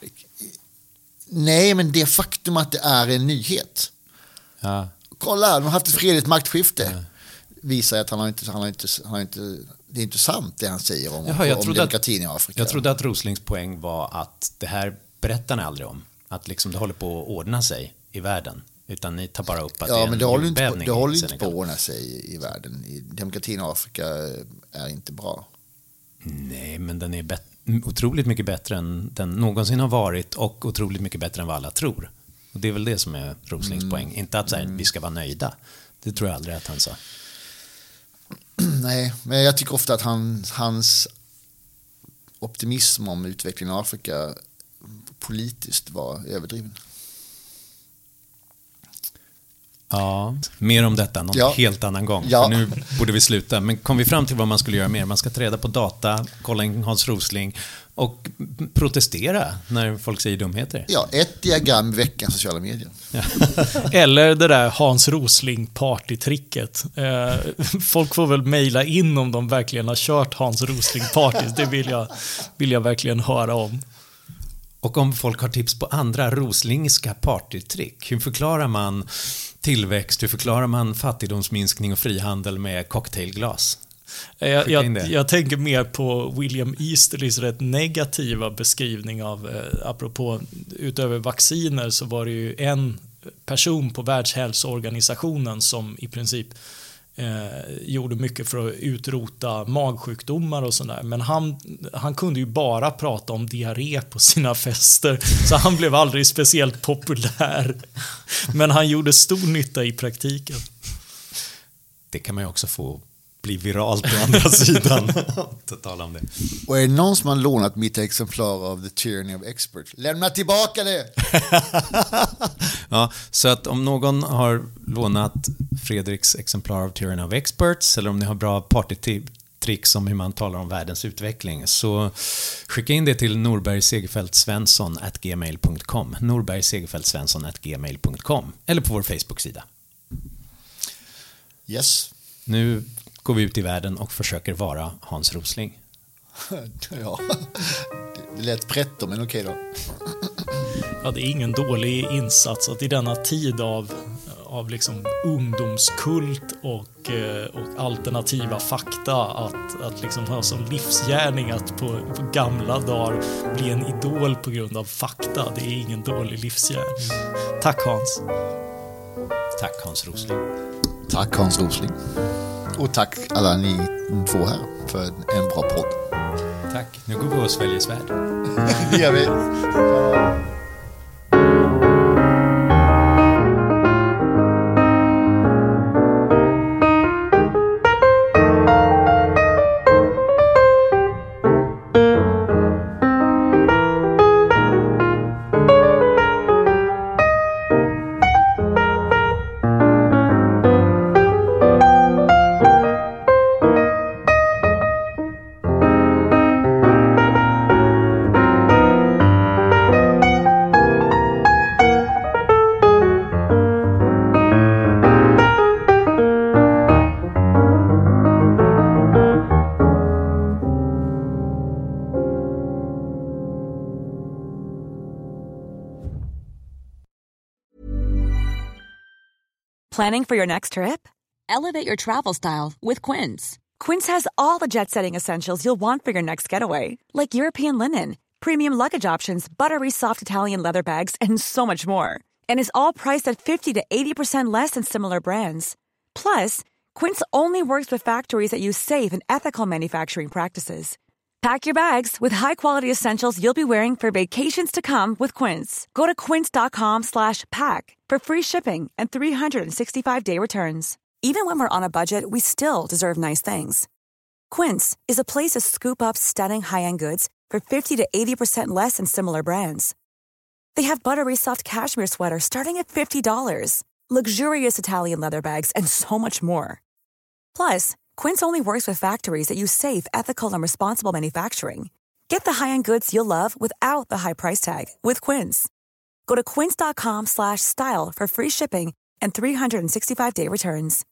Nej, men det faktum att det är en nyhet. Ja. Kolla, de har haft ett fredligt maktskifte. Ja. Visar att han har inte, han har inte, han har inte, det är inte sant det han säger om, Jaha, om demokratin att, i Afrika. Jag trodde att Roslings poäng var att det här berättar ni aldrig om. Att liksom det håller på att ordna sig i världen. Utan ni tar bara upp att ja, det är en men det håller inte, det håller inte på att ordna ordna sig i, i världen. I, demokratin i Afrika är inte bra. Nej, men den är bet- otroligt mycket bättre än den någonsin har varit och otroligt mycket bättre än vad alla tror. Och det är väl det som är Roslings mm. poäng. Inte att så här, mm. vi ska vara nöjda. Det tror jag aldrig att han sa. Nej, men jag tycker ofta att han, hans optimism om utvecklingen i Afrika politiskt var överdriven. Ja, mer om detta någon ja. helt annan gång. Ja. För nu borde vi sluta. Men kom vi fram till vad man skulle göra mer? Man ska träda på data, kolla in Hans Rosling och protestera när folk säger dumheter. Ja, ett diagram i veckan sociala medier. Ja. Eller det där Hans Rosling partytricket. Eh, folk får väl mejla in om de verkligen har kört Hans Rosling parties. Det vill jag, vill jag verkligen höra om. Och om folk har tips på andra roslingska partytrick, hur förklarar man tillväxt, hur förklarar man fattigdomsminskning och frihandel med cocktailglas? Jag, jag, jag tänker mer på William Easterlys rätt negativa beskrivning av, eh, apropå utöver vacciner så var det ju en person på Världshälsoorganisationen som i princip Eh, gjorde mycket för att utrota magsjukdomar och sådär. Men han, han kunde ju bara prata om diarré på sina fester. Så han blev aldrig speciellt populär. Men han gjorde stor nytta i praktiken. Det kan man ju också få bli viralt på andra sidan. Tala om det. Och är det någon som har lånat mitt exemplar av The Tyranny of Experts? Lämna tillbaka det! Ja, så att om någon har lånat Fredriks exemplar av Tyranny of Experts eller om ni har bra partytricks om hur man talar om världens utveckling så skicka in det till norbergsegerfeldtsvensson at gmail dot com norbergsegerfeldtsvensson at gmail dot com eller på vår Facebook-sida. Yes. Nu går vi ut i världen och försöker vara Hans Rosling. Ja, det lät pretto, men okej då. Ja, det är ingen dålig insats att i denna tid av, av liksom ungdomskult och, och alternativa fakta att, att liksom ha som livsgärning att på, på gamla dagar bli en idol på grund av fakta. Det är ingen dålig livsgärning. Tack Hans. Tack Hans Rosling. Tack Hans Rosling. Och tack alla ni två här för en bra podd. Tack. Nu går vi och sväljer svärd. Det gör vi. Planning for your next trip? Elevate your travel style with Quince. Quince has all the jet-setting essentials you'll want for your next getaway, like European linen, premium luggage options, buttery soft Italian leather bags, and so much more. And is all priced at fifty to eighty percent less than similar brands. Plus, Quince only works with factories that use safe and ethical manufacturing practices. Pack your bags with high-quality essentials you'll be wearing for vacations to come with Quince. Go to quince.com slash pack for free shipping and three sixty-five day returns. Even when we're on a budget, we still deserve nice things. Quince is a place to scoop up stunning high-end goods for fifty to eighty percent less than similar brands. They have buttery soft cashmere sweaters starting at fifty dollars, luxurious Italian leather bags, and so much more. Plus, Quince only works with factories that use safe, ethical, and responsible manufacturing. Get the high-end goods you'll love without the high price tag with Quince. Go to quince.com slash style for free shipping and three sixty-five day returns.